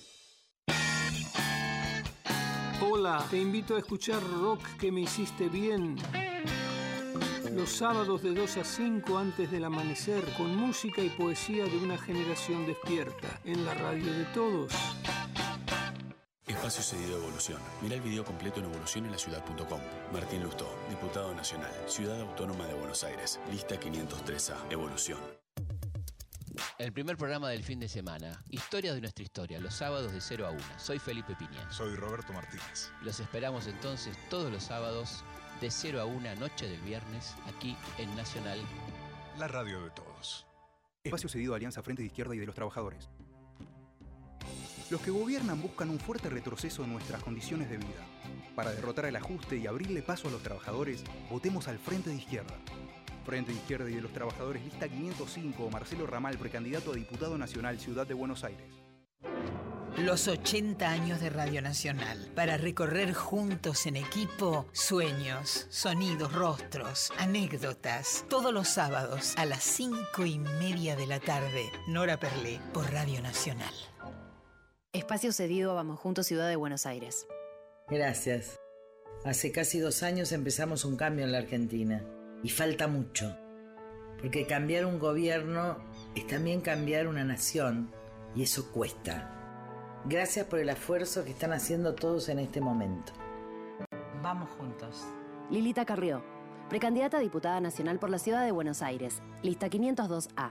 Hola, te invito a escuchar Rock que me hiciste bien. Los sábados de 2 a 5 antes del amanecer, con música y poesía de una generación despierta, en la radio de todos. Espacio cedido a Evolución. Mira el video completo en evolucionenlaciudad.com. Martín Lustó, diputado nacional, Ciudad Autónoma de Buenos Aires, lista 503A, Evolución. El primer programa del fin de semana. Historias de nuestra historia, los sábados de 0 a 1. Soy Felipe Piña. Soy Roberto Martínez. Los esperamos entonces todos los sábados de 0 a 1, noche del viernes, aquí en Nacional. La radio de todos. Espacio cedido a Alianza Frente de Izquierda y de los Trabajadores. Los que gobiernan buscan un fuerte retroceso en nuestras condiciones de vida. Para derrotar el ajuste y abrirle paso a los trabajadores, votemos al Frente de Izquierda. Frente de Izquierda y de los Trabajadores, lista 505, Marcelo Ramal, precandidato a diputado nacional, Ciudad de Buenos Aires. Los 80 años de Radio Nacional, para recorrer juntos en equipo sueños, sonidos, rostros, anécdotas, todos los sábados a las 5:30 de la tarde. Nora Perlé, por Radio Nacional. Espacio cedido a Vamos Juntos, Ciudad de Buenos Aires. Gracias. Hace casi 2 años empezamos un cambio en la Argentina. Y falta mucho. Porque cambiar un gobierno es también cambiar una nación. Y eso cuesta. Gracias por el esfuerzo que están haciendo todos en este momento. Vamos juntos. Lilita Carrió, precandidata a diputada nacional por la Ciudad de Buenos Aires, lista 502A.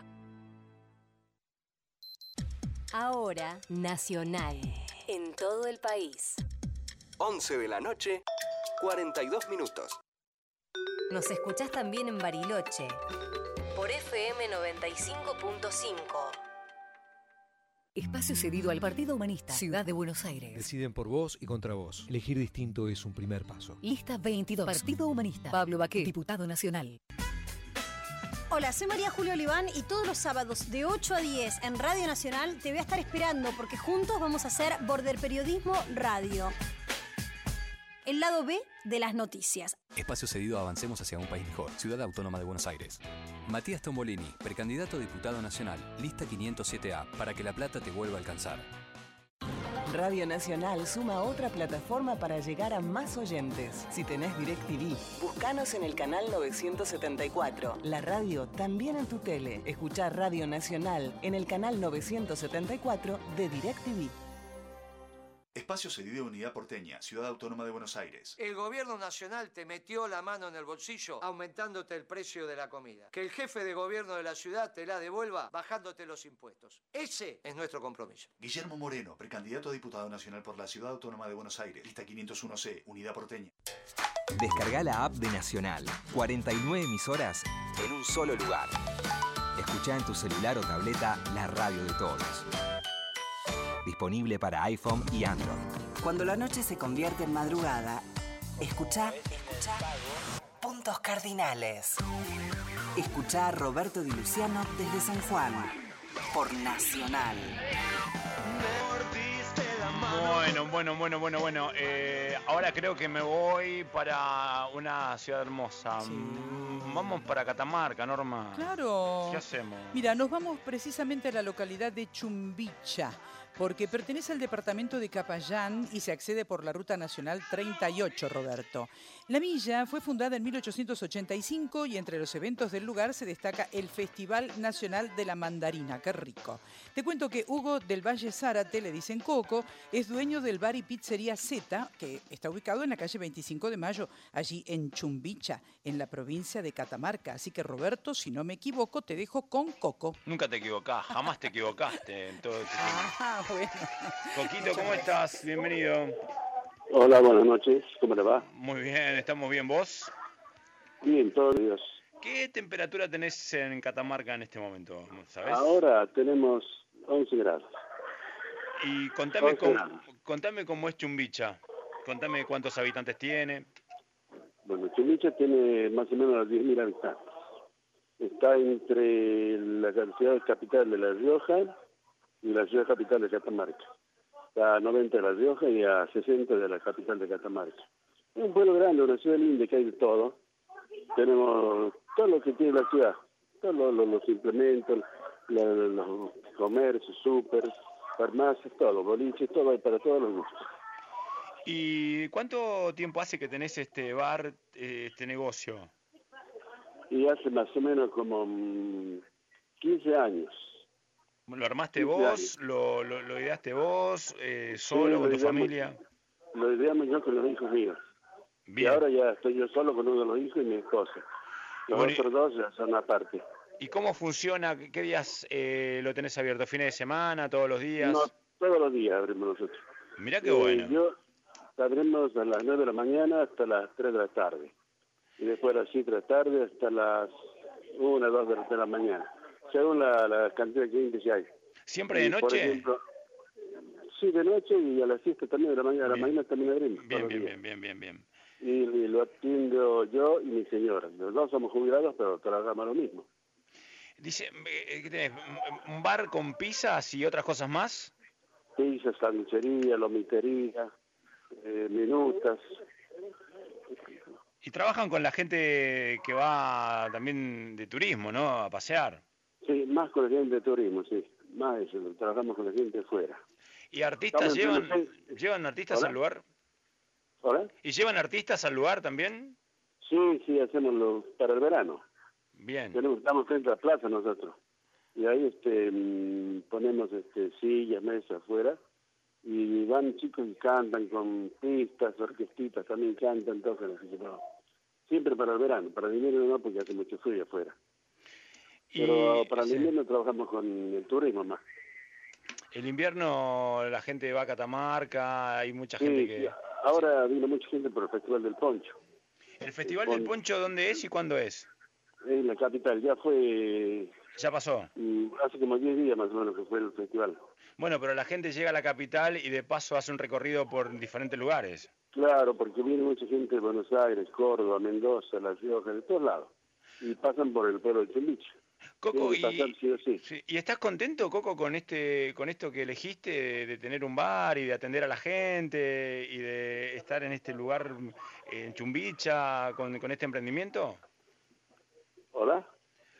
Ahora, Nacional, en todo el país. 11 de la noche, 42 minutos. Nos escuchás también en Bariloche, por FM 95.5. Espacio cedido al Partido Humanista, Ciudad de Buenos Aires. Deciden por vos y contra vos. Elegir distinto es un primer paso. Lista 22, Partido Humanista. Pablo Baqué, diputado nacional. Hola, soy María Julia Oliván y todos los sábados de 8 a 10 en Radio Nacional te voy a estar esperando porque juntos vamos a hacer Border Periodismo Radio. El lado B de las noticias. Espacio cedido a Avancemos hacia un país mejor, Ciudad Autónoma de Buenos Aires. Matías Tombolini, precandidato a diputado nacional, lista 507A, para que la plata te vuelva a alcanzar. Radio Nacional suma otra plataforma para llegar a más oyentes. Si tenés DirecTV, buscanos en el canal 974. La radio también en tu tele. Escuchá Radio Nacional en el canal 974 de DirecTV. Espacio cedido Unidad Porteña, Ciudad Autónoma de Buenos Aires. El gobierno nacional te metió la mano en el bolsillo aumentándote el precio de la comida. Que el jefe de gobierno de la ciudad te la devuelva bajándote los impuestos. Ese es nuestro compromiso. Guillermo Moreno, precandidato a diputado nacional por la Ciudad Autónoma de Buenos Aires. Lista 501C, Unidad Porteña. Descarga la app de Nacional. 49 emisoras en un solo lugar. Escuchá en tu celular o tableta la radio de todos. Disponible para iPhone y Android. Cuando la noche se convierte en madrugada, escuchá Puntos Cardinales. Escuchá a Roberto Di Luciano desde San Juan, por Nacional. Bueno. Ahora creo que me voy para una ciudad hermosa. Sí. Vamos para Catamarca, Norma. Claro. ¿Qué hacemos? Mira, nos vamos precisamente a la localidad de Chumbicha, porque pertenece al departamento de Capayán y se accede por la Ruta Nacional 38, Roberto. La villa fue fundada en 1885 y entre los eventos del lugar se destaca el Festival Nacional de la Mandarina. ¡Qué rico! Te cuento que Hugo del Valle Zárate, le dicen Coco, es dueño del bar y pizzería Z, que está ubicado en la calle 25 de Mayo, allí en Chumbicha, en la provincia de Catamarca. Así que, Roberto, si no me equivoco, te dejo con Coco. Nunca te equivocás, jamás te equivocaste en todo este tiempo. Bueno. Coquito, ¿cómo estás? Bienvenido. Hola, buenas noches. ¿Cómo le va? Muy bien, ¿estamos bien? ¿Vos? Bien, todo Dios. ¿Qué temperatura tenés en Catamarca en este momento? ¿Sabés? Ahora tenemos 11 grados. Y contame cómo es Chumbicha. Contame cuántos habitantes tiene. Bueno, Chumbicha tiene más o menos 10.000 habitantes. Está entre la ciudad capital de La Rioja y la ciudad capital de Catamarca. Está a 90 de La Rioja y a 60 de la capital de Catamarca. Es un pueblo grande, una ciudad linda que hay de todo. Tenemos todo lo que tiene la ciudad, todos los implementos, los comercios, súper, farmacias, todo, boliches, todo hay para todos los gustos. ¿Y cuánto tiempo hace que tenés este bar, este negocio? Y hace más o menos como 15 años. ¿Lo armaste vos? ¿Lo ideaste vos? ¿Solo, con tu familia? Lo ideamos yo con los hijos míos. Bien. Y ahora ya estoy yo solo con uno de los hijos y mi esposa. Los otros dos ya son aparte. ¿Y cómo funciona? ¿Qué días lo tenés abierto? ¿Fines de semana? ¿Todos los días? No, todos los días abrimos nosotros. Mirá qué bueno. Yo abrimos a las 9 de la mañana hasta las 3 de la tarde. Y después a las 7 de la tarde hasta las 1, 2 de la mañana. Según la cantidad de clientes que hay. ¿Siempre de noche? Por ejemplo, sí, de noche y a las 7 también de la mañana. A la mañana también abrimos. Bien. Y lo atiendo yo y mi señora. Los dos somos jubilados, pero trabajamos lo mismo. Dice, ¿qué tenés? ¿Un bar con pizzas y otras cosas más? Pizzas, sanduchería, lomitería, minutas. Y trabajan con la gente que va también de turismo, ¿no? A pasear. Sí, más con la gente de turismo, sí. Más eso, trabajamos con la gente de fuera. ¿Y artistas llevan artistas al lugar? ¿Hola? ¿Y llevan artistas al lugar también? Sí, hacemos para el verano. Bien. Estamos frente a la plaza nosotros. Y ahí ponemos sillas, mesas afuera. Y van chicos y cantan con pistas, orquestitas también cantan, tocan. Siempre para el verano, para el invierno no, porque hace mucho frío afuera. Pero para el invierno trabajamos con el turismo más. El invierno la gente va a Catamarca, hay mucha gente que... Ahora vino mucha gente por el Festival del Poncho. ¿El Festival del Poncho dónde es y cuándo es? En la capital, ya fue... ¿Ya pasó? Hace como 10 días más o menos que fue el festival. Bueno, pero la gente llega a la capital y de paso hace un recorrido por diferentes lugares. Claro, porque viene mucha gente de Buenos Aires, Córdoba, Mendoza, La Rioja, de todos lados. Y pasan por el pueblo de Chumbicha. Coco, ¿y estás contento, Coco, con esto que elegiste de tener un bar y de atender a la gente y de estar en este lugar en Chumbicha con este emprendimiento? ¿Hola?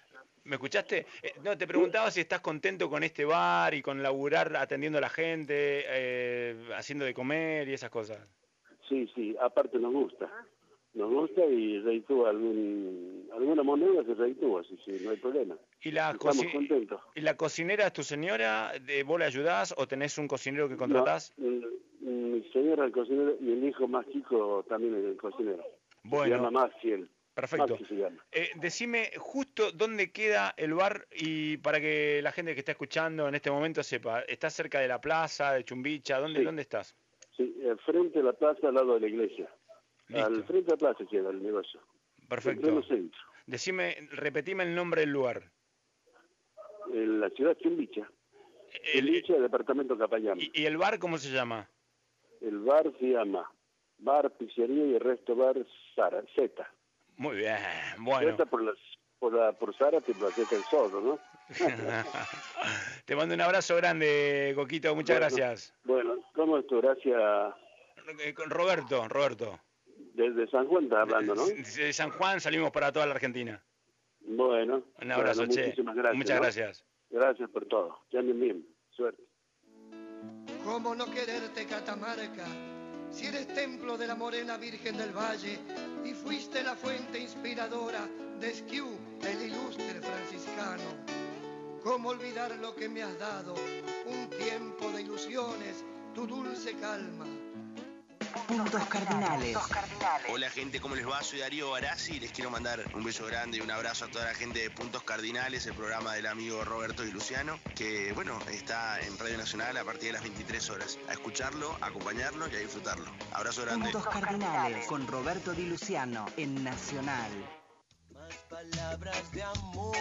¿Me escuchaste? No, te preguntaba si estás contento con este bar y con laburar atendiendo a la gente, haciendo de comer y esas cosas. Sí, aparte nos gusta y reditúa alguna moneda se reditúa, sí, no hay problema. Estamos contentos. ¿Y la cocinera es tu señora? ¿Vos le ayudás o tenés un cocinero que contratás? No, mi señora el cocinero y el hijo más chico también es el cocinero. Bueno. Se llama Maxiel. Perfecto. Decime justo dónde queda el bar y para que la gente que está escuchando en este momento sepa. ¿Estás cerca de la plaza, de Chumbicha? ¿Dónde estás? Sí, frente a la plaza, al lado de la iglesia. Listo. Al frente de la plaza queda el negocio. Perfecto. En el centro. Repetime el nombre del lugar. En la ciudad Chumbicha. Chumbicha, departamento Capayán. ¿Y el bar cómo se llama? El bar se llama Bar Pizzería y el resto bar Z. Muy bien, bueno. Z por Zárate, por la Z del Zorro, ¿no? Te mando un abrazo grande, Coquito, muchas gracias. Bueno, ¿cómo es tu gracia? Roberto. Desde San Juan estás hablando, ¿no? De San Juan salimos para toda la Argentina. Bueno. Un abrazo, che. Muchísimas gracias. Muchas gracias. Gracias por todo. Que anden bien. Suerte. ¿Cómo no quererte, Catamarca? Si eres templo de la morena Virgen del Valle y fuiste la fuente inspiradora de Esquiú, el ilustre franciscano. ¿Cómo olvidar lo que me has dado? Un tiempo de ilusiones, tu dulce calma. Puntos cardinales. Hola gente, ¿cómo les va? Soy Darío Barassi y les quiero mandar un beso grande y un abrazo a toda la gente de Puntos Cardinales, el programa del amigo Roberto Di Luciano, que bueno, está en Radio Nacional a partir de las 23 horas. A escucharlo, a acompañarlo y a disfrutarlo. Abrazo grande. Puntos cardinales con Roberto Di Luciano en Nacional. Más palabras de amor.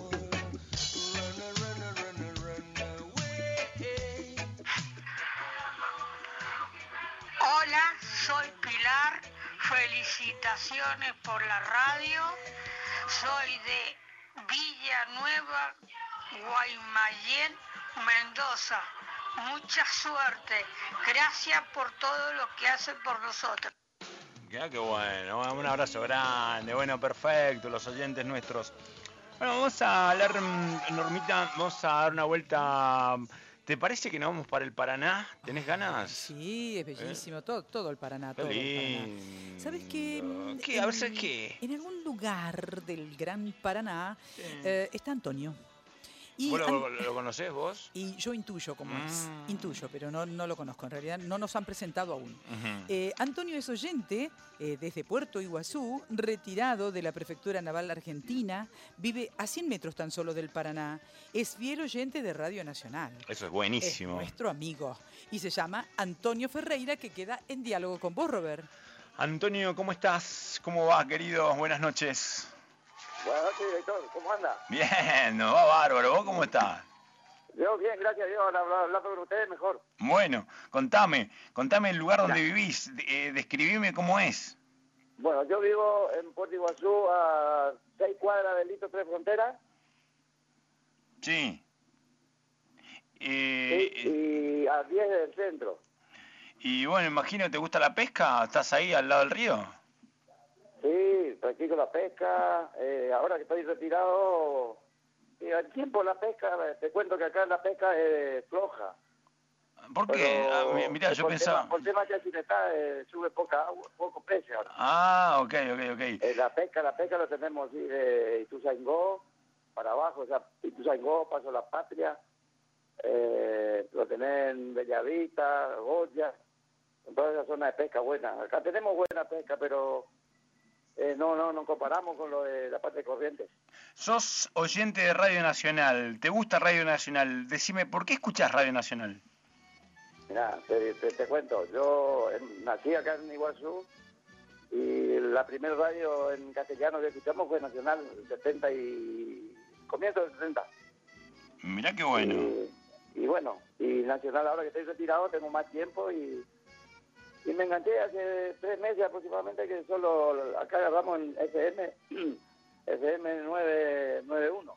Hola, soy Pilar, felicitaciones por la radio, soy de Villanueva, Guaymallén, Mendoza. Mucha suerte, gracias por todo lo que hacen por nosotros. Qué bueno, un abrazo grande, bueno, perfecto, los oyentes nuestros. Bueno, vamos a hablar, Normita, vamos a dar una vuelta. ¿Te parece que nos vamos para el Paraná? ¿Tenés ganas? Sí, es bellísimo. Todo el Paraná. Todo el Paraná. ¿Sabes qué? A ver, ¿sabes qué? En algún lugar del Gran Paraná está Antonio. ¿Vos lo conocés vos? Y yo intuyo cómo es. Intuyo, pero no lo conozco. En realidad no nos han presentado aún. Antonio es oyente desde Puerto Iguazú, retirado de la Prefectura Naval Argentina. Vive a 100 metros tan solo del Paraná. Es fiel oyente de Radio Nacional. Eso es buenísimo. Es nuestro amigo. Y se llama Antonio Ferreira, que queda en diálogo con vos, Robert. Antonio, ¿cómo estás? ¿Cómo va, querido? Buenas noches. Buenas noches, director. ¿Cómo anda? Bien, nos va bárbaro. ¿Vos cómo estás? Yo bien, gracias a Dios. Hablando con ustedes mejor. Bueno, contame el lugar donde vivís. Describime cómo es. Bueno, yo vivo en Puerto Iguazú, a 6 cuadras del Lito Tres Fronteras. Sí. Y a 10 del centro. Y bueno, imagino, ¿te gusta la pesca? ¿Estás ahí al lado del río? Sí, practico la pesca. Ahora que estoy retirado, al tiempo la pesca, te cuento que acá la pesca es floja. ¿Por qué? Mirá, yo pensaba... Por tema que si está, sube poco precio ahora. Ah, ok. La pesca lo tenemos así de Ituzaingó para abajo, o sea, Ituzaingó, Paso La Patria, lo tenés en Bellavista, Goya, en toda esa zona de pesca buena. Acá tenemos buena pesca, pero... No comparamos con lo de la parte de Corrientes. Sos oyente de Radio Nacional, ¿te gusta Radio Nacional? Decime, ¿por qué escuchás Radio Nacional? Mirá, te cuento, yo nací acá en Iguazú y la primera radio en castellano que escuchamos fue Nacional, comienzo del 70. Mirá qué bueno. Y bueno, y Nacional ahora que estoy retirado tengo más tiempo y me enganché hace 3 meses aproximadamente que solo acá agarramos en FM 991.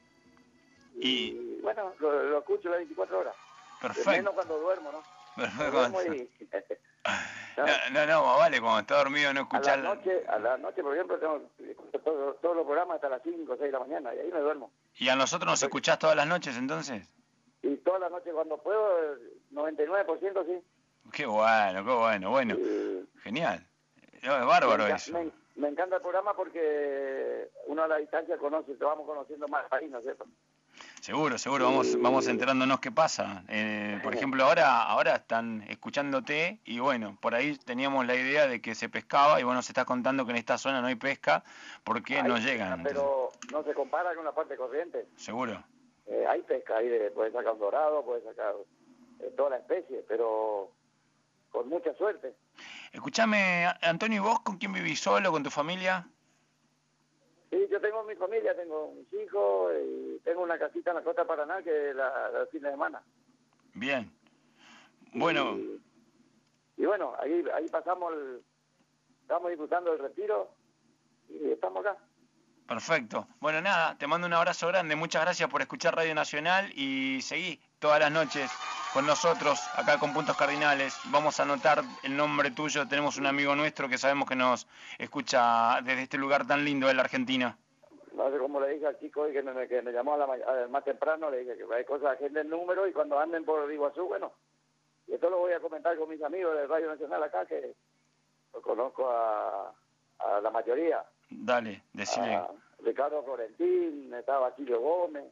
Y bueno, lo escucho las 24 horas. Perfecto. Menos cuando duermo, ¿no? Perfecto. No, más vale cuando está dormido no escuchar. A la noche, por ejemplo, tengo todos los programas hasta las 5 o 6 de la mañana y ahí me duermo. ¿Y a nosotros nos escuchás todas las noches entonces? Y todas las noches cuando puedo, 99% sí. Qué bueno. Genial. Es bárbaro eso. Me encanta el programa porque uno a la distancia te vamos conociendo más ahí, ¿no es cierto? Seguro, vamos enterándonos qué pasa. Por ejemplo, ahora están escuchándote y bueno, por ahí teníamos la idea de que se pescaba y bueno, se está contando que en esta zona no hay pesca porque no llegan. Pero no se compara con la parte corriente. Seguro. Hay pesca, puedes sacar un dorado, puedes sacar toda la especie, pero con mucha suerte. Escuchame, Antonio, ¿y vos con quién vivís? ¿Solo, con tu familia? Sí, yo tengo mi familia, tengo mis hijos y tengo una casita en la costa de Paraná que la fin de semana. Bien. Bueno. Y bueno, ahí pasamos estamos disfrutando del retiro y estamos acá. Perfecto. Bueno, nada, te mando un abrazo grande. Muchas gracias por escuchar Radio Nacional y seguí todas las noches con nosotros acá con Puntos Cardinales. Vamos a anotar el nombre tuyo. Tenemos un amigo nuestro que sabemos que nos escucha desde este lugar tan lindo de la Argentina. No sé cómo le dije al chico hoy que me llamó más temprano, le dije que hay cosas, agenda el número y cuando anden por Iguazú, bueno, y esto lo voy a comentar con mis amigos de Radio Nacional acá, que lo conozco a la mayoría. Dale, decile. Ricardo Florentín, estaba Basilio Gómez,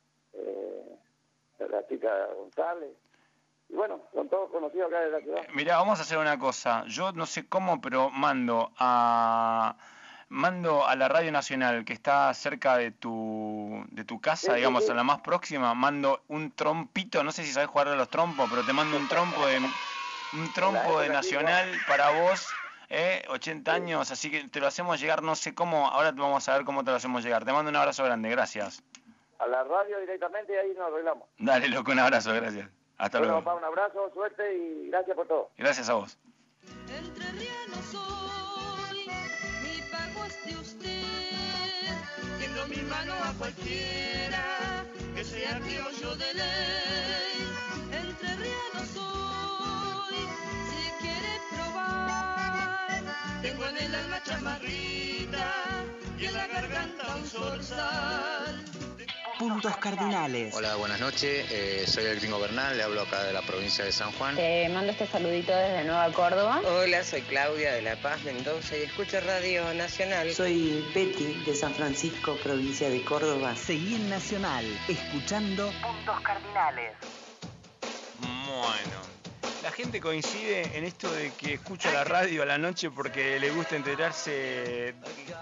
la chica González. Y bueno, son todos conocidos acá de la ciudad. Mirá, vamos a hacer una cosa. Yo no sé cómo, pero mando a la Radio Nacional que está cerca de tu casa, sí, digamos, sí. A la más próxima, mando un trompito, no sé si sabes jugar a los trompos, pero te mando un trompo de Nacional para vos. 80 años, así que te lo hacemos llegar, no sé cómo, ahora vamos a ver cómo te lo hacemos llegar. Te mando un abrazo grande, gracias. A la radio directamente y ahí nos arreglamos. Dale, loco, un abrazo, gracias. Hasta luego. Papá, un abrazo, suerte y gracias por todo. Gracias a vos. Entrerriano soy, mi pago es de usted. Tiendo mi mano a cualquiera que sea criollo de ley. Entrerriano soy, si quiere probar. Tengo en el alma chamarrita y en la garganta un zorzal. Puntos Cardinales. Hola, buenas noches. Soy el Gringo Bernal, le hablo acá de la provincia de San Juan. Mando este saludito desde Nueva Córdoba. Hola, soy Claudia de La Paz, Mendoza y escucho Radio Nacional. Soy Betty de San Francisco, provincia de Córdoba. Seguí en Nacional, escuchando Puntos Cardinales. Bueno, la gente coincide en esto de que escucha la radio a la noche porque le gusta enterarse de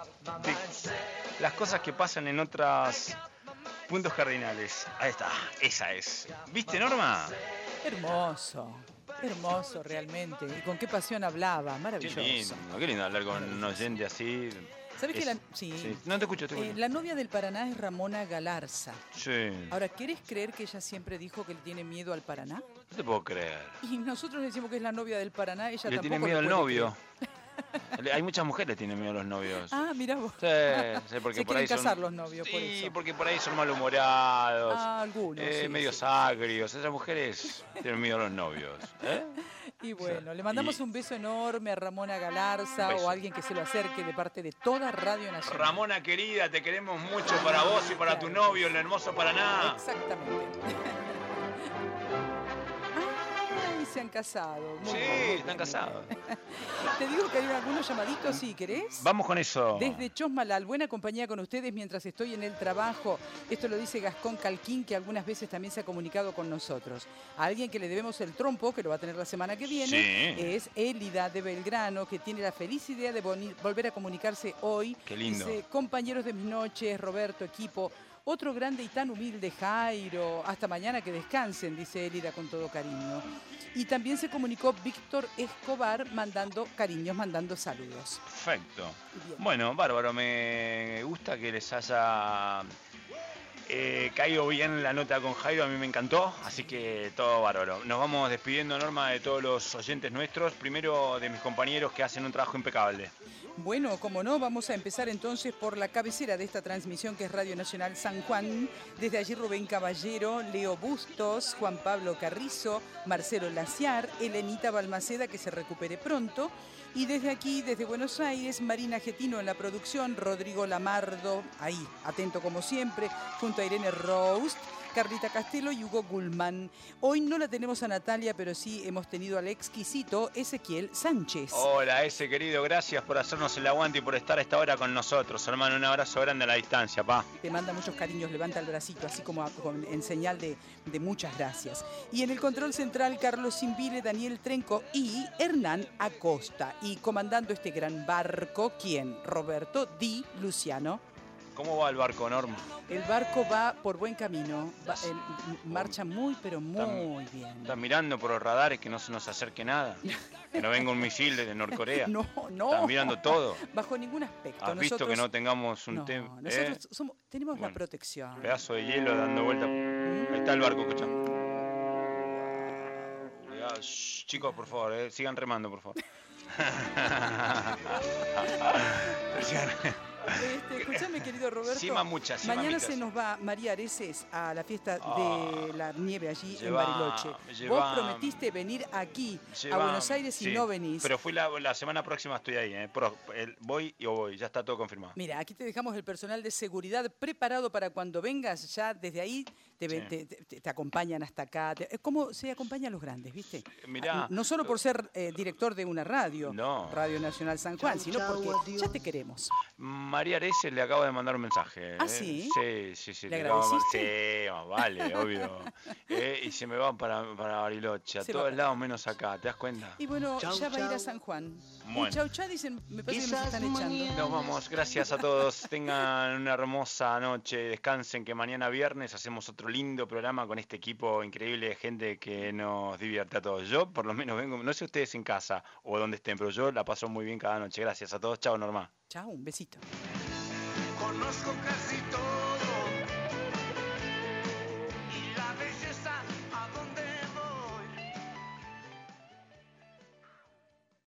las cosas que pasan en otras Puntos Cardinales. Ahí está, esa es. ¿Viste, Norma? Hermoso realmente. Y con qué pasión hablaba, maravilloso. Qué lindo hablar con un oyente así. ¿Sabes que sí. No te escucho, la novia del Paraná es Ramona Galarza. Sí. Ahora, ¿querés creer que ella siempre dijo que le tiene miedo al Paraná? No te puedo creer. Y nosotros le decimos que es la novia del Paraná, ella le tampoco tiene miedo al novio. Creer. Hay muchas mujeres que tienen miedo a los novios. Ah, mirá vos. Sí, porque se por ahí casar los novios, por sí, eso. porque por ahí son malhumorados. Algunos. Medio agrios. Esas mujeres tienen miedo a los novios. Y bueno, le mandamos un beso enorme a Ramona Galarza o a alguien que se lo acerque de parte de toda Radio Nacional. Ramona querida, te queremos mucho para vos y para tu novio, el hermoso Paraná. Exactamente. Se han casado. Sí, están casados. Te digo que hay algunos llamaditos, ¿sí? ¿Querés? Vamos con eso. Desde Chosmalal, buena compañía con ustedes mientras estoy en el trabajo. Esto lo dice Gascón Calquín, que algunas veces también se ha comunicado con nosotros. A alguien que le debemos el trompo, que lo va a tener la semana que viene, sí. Es Élida de Belgrano, que tiene la feliz idea de volver a comunicarse hoy. Qué lindo. Dice, compañeros de mis noches, Roberto, equipo. Otro grande y tan humilde, Jairo. Hasta mañana que descansen, dice Élida con todo cariño. Y también se comunicó Víctor Escobar mandando cariños, mandando saludos. Perfecto. Bien. Bueno, bárbaro. Me gusta que les haya Caigo bien la nota con Jairo, a mí me encantó, así que todo bárbaro. Nos vamos despidiendo, Norma, de todos los oyentes nuestros, primero de mis compañeros que hacen un trabajo impecable. Bueno, como no, vamos a empezar entonces por la cabecera de esta transmisión que es Radio Nacional San Juan. Desde allí Rubén Caballero, Leo Bustos, Juan Pablo Carrizo, Marcelo Laciar, Elenita Balmaceda, que se recupere pronto. Y desde aquí, desde Buenos Aires, Marina Getino en la producción, Rodrigo Lamardo, ahí, atento como siempre, junto a Irene Roust, Carlita Castelo y Hugo Gulman. Hoy no la tenemos a Natalia, pero sí hemos tenido al exquisito Ezequiel Sánchez. Hola, ese querido, gracias por hacernos el aguante y por estar a esta hora con nosotros. Hermano, un abrazo grande a la distancia, pa. Te manda muchos cariños, levanta el bracito, así como en señal de muchas gracias. Y en el control central, Carlos Simbile, Daniel Trenco y Hernán Acosta. Y comandando este gran barco, ¿quién? Roberto Di Luciano. ¿Cómo va el barco, Norma? El barco va por buen camino, marcha muy, pero muy bien. Estás mirando por los radares que no se nos acerque nada, que no venga un misil desde Norcorea. No. Estás mirando todo. Bajo ningún aspecto. ¿Has visto que no tengamos un tema? Nosotros tenemos la protección. Pedazo de hielo dando vuelta. Ahí está el barco, escucha. Chicos, por favor, sigan remando, por favor. Escúchame, querido Roberto. Mañana mamitas. Se nos va María Areces a la fiesta de la nieve allí en Bariloche. Vos prometiste venir aquí a Buenos Aires y no venís. Pero fui la semana próxima, estoy ahí. Voy, ya está todo confirmado. Mira, aquí te dejamos el personal de seguridad preparado para cuando vengas. Ya desde ahí te acompañan hasta acá. Es como se acompañan los grandes, ¿viste? Mirá, no solo por ser director de una radio, Radio Nacional San Juan, sino porque ya te queremos. María Areces le acabo de mandar un mensaje. ¿Ah, sí? Sí. ¿Le agradeciste? Sí, vale, obvio. Y se me van para Bariloche, a todos lados menos acá, ¿te das cuenta? Y bueno, ya va a ir a San Juan. Bueno. Chau, dicen, me parece que nos están echando. Nos vamos, gracias a todos. Tengan una hermosa noche, descansen, que mañana viernes hacemos otro lindo programa con este equipo increíble de gente que nos divierte a todos. Yo por lo menos vengo, no sé ustedes en casa o donde estén, pero yo la paso muy bien cada noche. Gracias a todos, chao Norma. Chao, un besito. Conozco casi todo